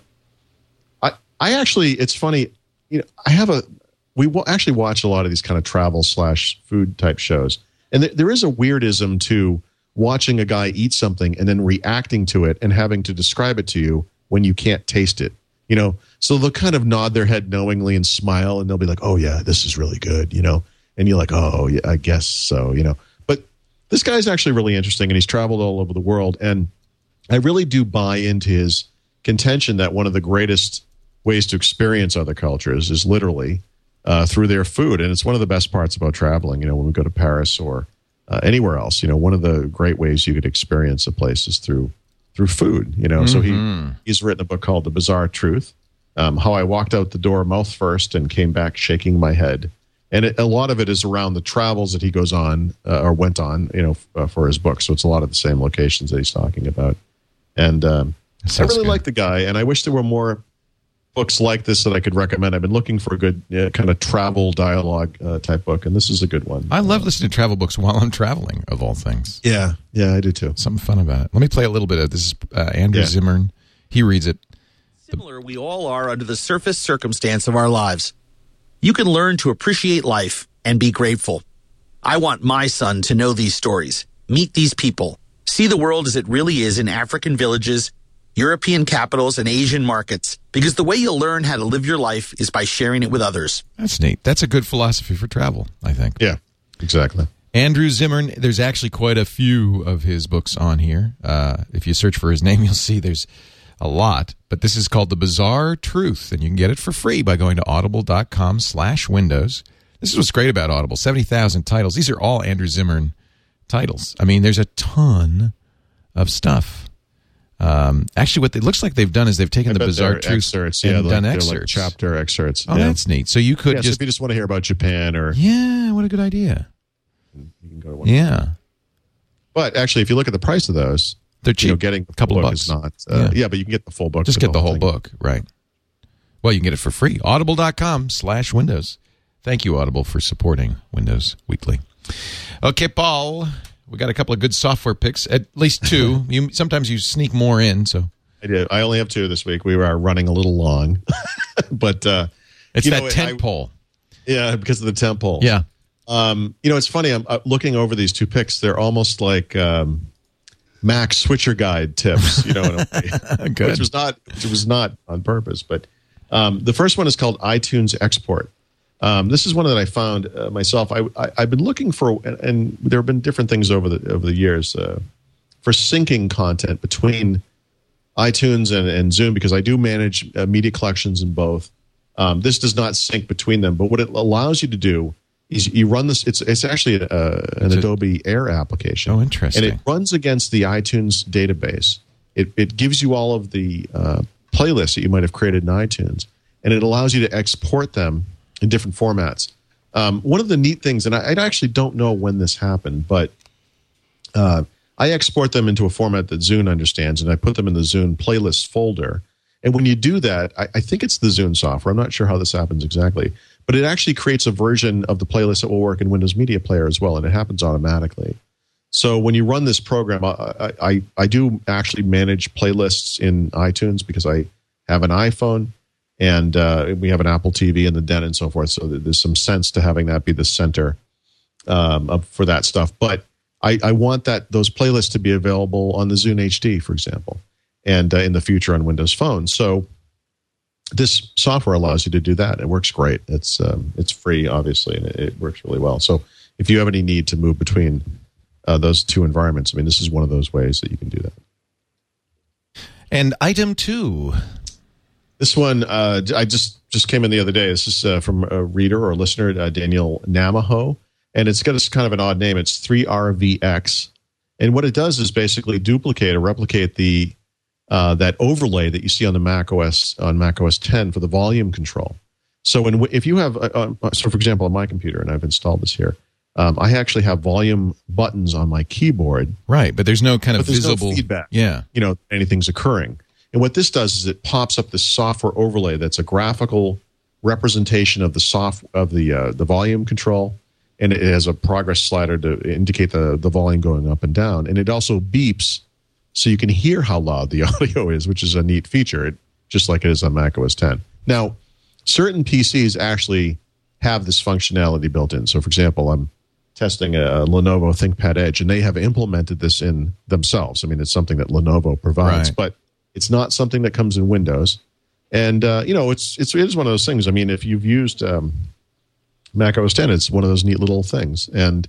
I actually, it's funny, we actually watch a lot of these kind of travel/food type shows. And there is a weirdism to watching a guy eat something and then reacting to it and having to describe it to you when you can't taste it. So they'll kind of nod their head knowingly and smile, and they'll be like, "Oh yeah, this is really good," and you're like, "Oh yeah, I guess so," But this guy's actually really interesting, and he's traveled all over the world, and I really do buy into his contention that one of the greatest ways to experience other cultures is literally through their food, and it's one of the best parts about traveling. When we go to Paris or anywhere else, one of the great ways you could experience a place is through food. So he's written a book called The Bizarre Truth: How I Walked Out the Door Mouth First and Came Back Shaking My Head. And a lot of it is around the travels that he goes on or went on, for his book. So it's a lot of the same locations that he's talking about. And I really like the guy, and I wish there were more books like this that I could recommend. I've been looking for a good kind of travel dialogue type book, and this is a good one. I love listening to travel books while I'm traveling, of all things. Yeah, I do too. Something fun about it. Let me play a little bit of this. Andrew Zimmern, he reads it. Similar we all are under the surface circumstance of our lives. You can learn to appreciate life and be grateful. I want my son to know these stories, meet these people, see the world as it really is in African villages, European capitals, and Asian markets, because the way you'll learn how to live your life is by sharing it with others. That's neat. That's a good philosophy for travel, I think. Yeah, exactly. Andrew Zimmern, there's actually quite a few of his books on here. If you search for his name, you'll see there's a lot. But this is called The Bizarre Truth, and you can get it for free by going to audible.com/windows. This is what's great about Audible. 70,000 titles. These are all Andrew Zimmern titles. I mean, there's a ton of stuff. Actually, what it looks like they've done is they've taken the Bizarre Truth and done excerpts. Like chapter excerpts. Oh, that's neat. So you could so if you just want to hear about Japan or... Yeah, what a good idea. You can go to one. Yeah. But actually, if you look at the price of those... They're cheap. Getting a couple of bucks. Is not, but you can get the full book. Just get the whole book, right? Well, you can get it for free. Audible.com/Windows. Thank you, Audible, for supporting Windows Weekly. Okay, Paul, we got a couple of good software picks, at least two. Sometimes you sneak more in, so. I did. I only have two this week. We were running a little long, but it's that tent pole. Yeah, because of the tent pole. Yeah. It's funny. I'm looking over these two picks. They're almost like Mac switcher guide tips, in a way, Good. which was not on purpose. But the first one is called iTunes Export. This is one that I found myself. I've been looking for, and there have been different things over the years for syncing content between iTunes and Zoom, because I do manage media collections in both. This does not sync between them, but what it allows you to do is you run this. It's actually an Adobe Air application. Oh, interesting. And it runs against the iTunes database. It gives you all of the playlists that you might have created in iTunes, and it allows you to export them in different formats. One of the neat things, and I actually don't know when this happened, but I export them into a format that Zune understands, and I put them in the Zune playlist folder. And when you do that, I think it's the Zune software. I'm not sure how this happens exactly, but it actually creates a version of the playlist that will work in Windows Media Player as well, and it happens automatically. So when you run this program, I do actually manage playlists in iTunes because I have an iPhone, and we have an Apple TV in the den and so forth. So there's some sense to having that be the center for that stuff. But I want those playlists to be available on the Zune HD, for example, and in the future on Windows Phone. So this software allows you to do that. It works great. It's free, obviously, and it works really well. So if you have any need to move between those two environments, I mean, this is one of those ways that you can do that. And item 2. This one, I just came in the other day. This is from a reader or listener, Daniel Namaho, and it's got this kind of an odd name. It's 3RVX, and what it does is basically duplicate or replicate the that overlay that you see on the Mac OS 10 for the volume control. So if you have, so for example, on my computer, and I've installed this here, I actually have volume buttons on my keyboard. Right, but there's no kind of visible no feedback. Yeah, anything's occurring. And what this does is it pops up this software overlay that's a graphical representation of the volume control, and it has a progress slider to indicate the volume going up and down, and it also beeps so you can hear how loud the audio is, which is a neat feature, just like it is on Mac OS X. Now, certain PCs actually have this functionality built in. So, for example, I'm testing a Lenovo ThinkPad Edge, and they have implemented this in themselves. I mean, it's something that Lenovo provides, Right. but it's not something that comes in Windows. And it is one of those things. I mean, if you've used Mac OS X, it's one of those neat little things, and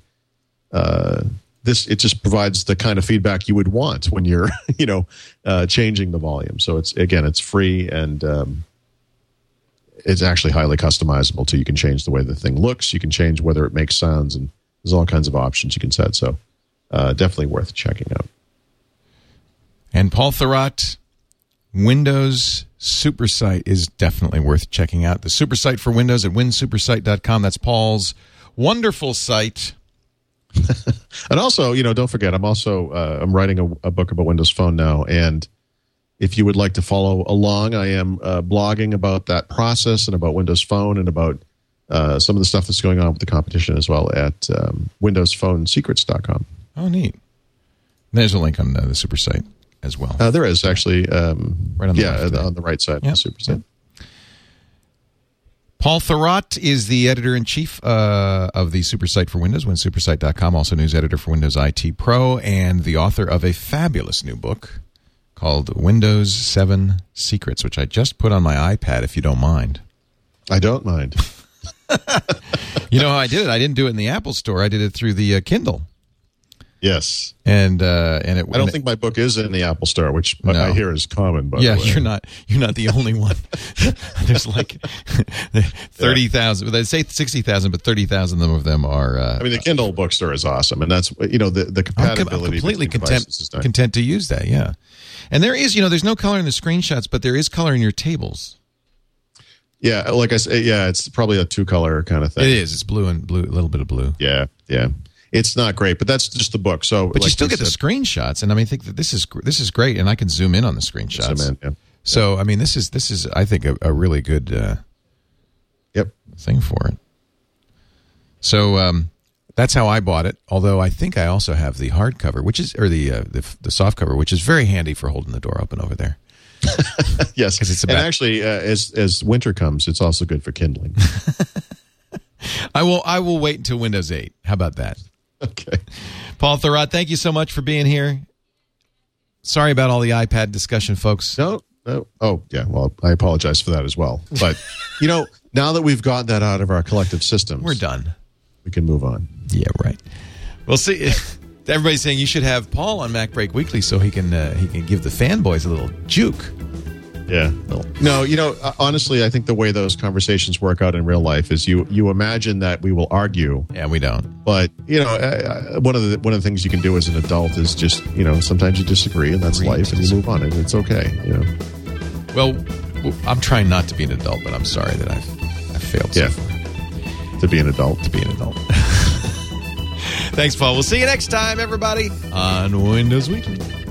it just provides the kind of feedback you would want when you're changing the volume. So it's free, and it's actually highly customizable too. You can change the way the thing looks. You can change whether it makes sounds, and there's all kinds of options you can set. So definitely worth checking out. And Paul Thurrott, Windows Supersite is definitely worth checking out. The Supersite for Windows at winsupersite.com. That's Paul's wonderful site. And also, don't forget, I'm writing a book about Windows Phone now, and if you would like to follow along, I am blogging about that process and about Windows Phone and about some of the stuff that's going on with the competition as well at windowsphonesecrets.com. Oh, neat. There's a link on the Supersite as well. There is actually, right on the left there. on the right side Yep. of the Supersite. Paul Thurrott is the editor-in-chief of the Supersite for Windows, winsupersite.com, also news editor for Windows IT Pro, and the author of a fabulous new book called Windows 7 Secrets, which I just put on my iPad, if you don't mind. I don't mind. You know how I did it? I didn't do it in the Apple Store. I did it through the Kindle. Yes. And I don't think my book is in the Apple Store, which No. I hear is common. By Yeah, the way. you're not the only one. There's like 30,000. They say 60,000, but 30,000 of them are. I mean, the Kindle bookstore is awesome, and that's the I'm compatibility. completely between devices is nice. content to use that. Yeah, and there is, there's no color in the screenshots, but there is color in your tables. Yeah, like I said, it's probably a 2-color kind of thing. It is. It's blue and blue, a little bit of blue. Yeah. It's not great, but that's just the book. So, But you like still you get the said, screenshots, and I think that this is great, and I can zoom in on the screenshots. zoom in, yeah. So I mean, this is I think a really good Yep. thing for it. So that's how I bought it. Although I think I also have the hardcover, the soft cover, which is very handy for holding the door open over there. Yes, 'Cause it's and about- actually, as winter comes, it's also good for kindling. I will wait until Windows 8. How about that? Okay. Paul Thurrott, thank you so much for being here. Sorry about all the iPad discussion, folks. No. Oh, yeah. Well, I apologize for that as well. But now that we've got that out of our collective systems, We're done. We can move on. Yeah, right. We'll see. Everybody's saying you should have Paul on Mac Break Weekly so he can give the fanboys a little juke. Yeah. No, honestly, I think the way those conversations work out in real life is you imagine that we will argue. Yeah, we don't. But, one of the things you can do as an adult is just, sometimes you disagree, and that's life, and you move on, and it's okay, Well, I'm trying not to be an adult, but I'm sorry that I've failed so far. To be an adult. Thanks, Paul. We'll see you next time, everybody, on Windows Weekly.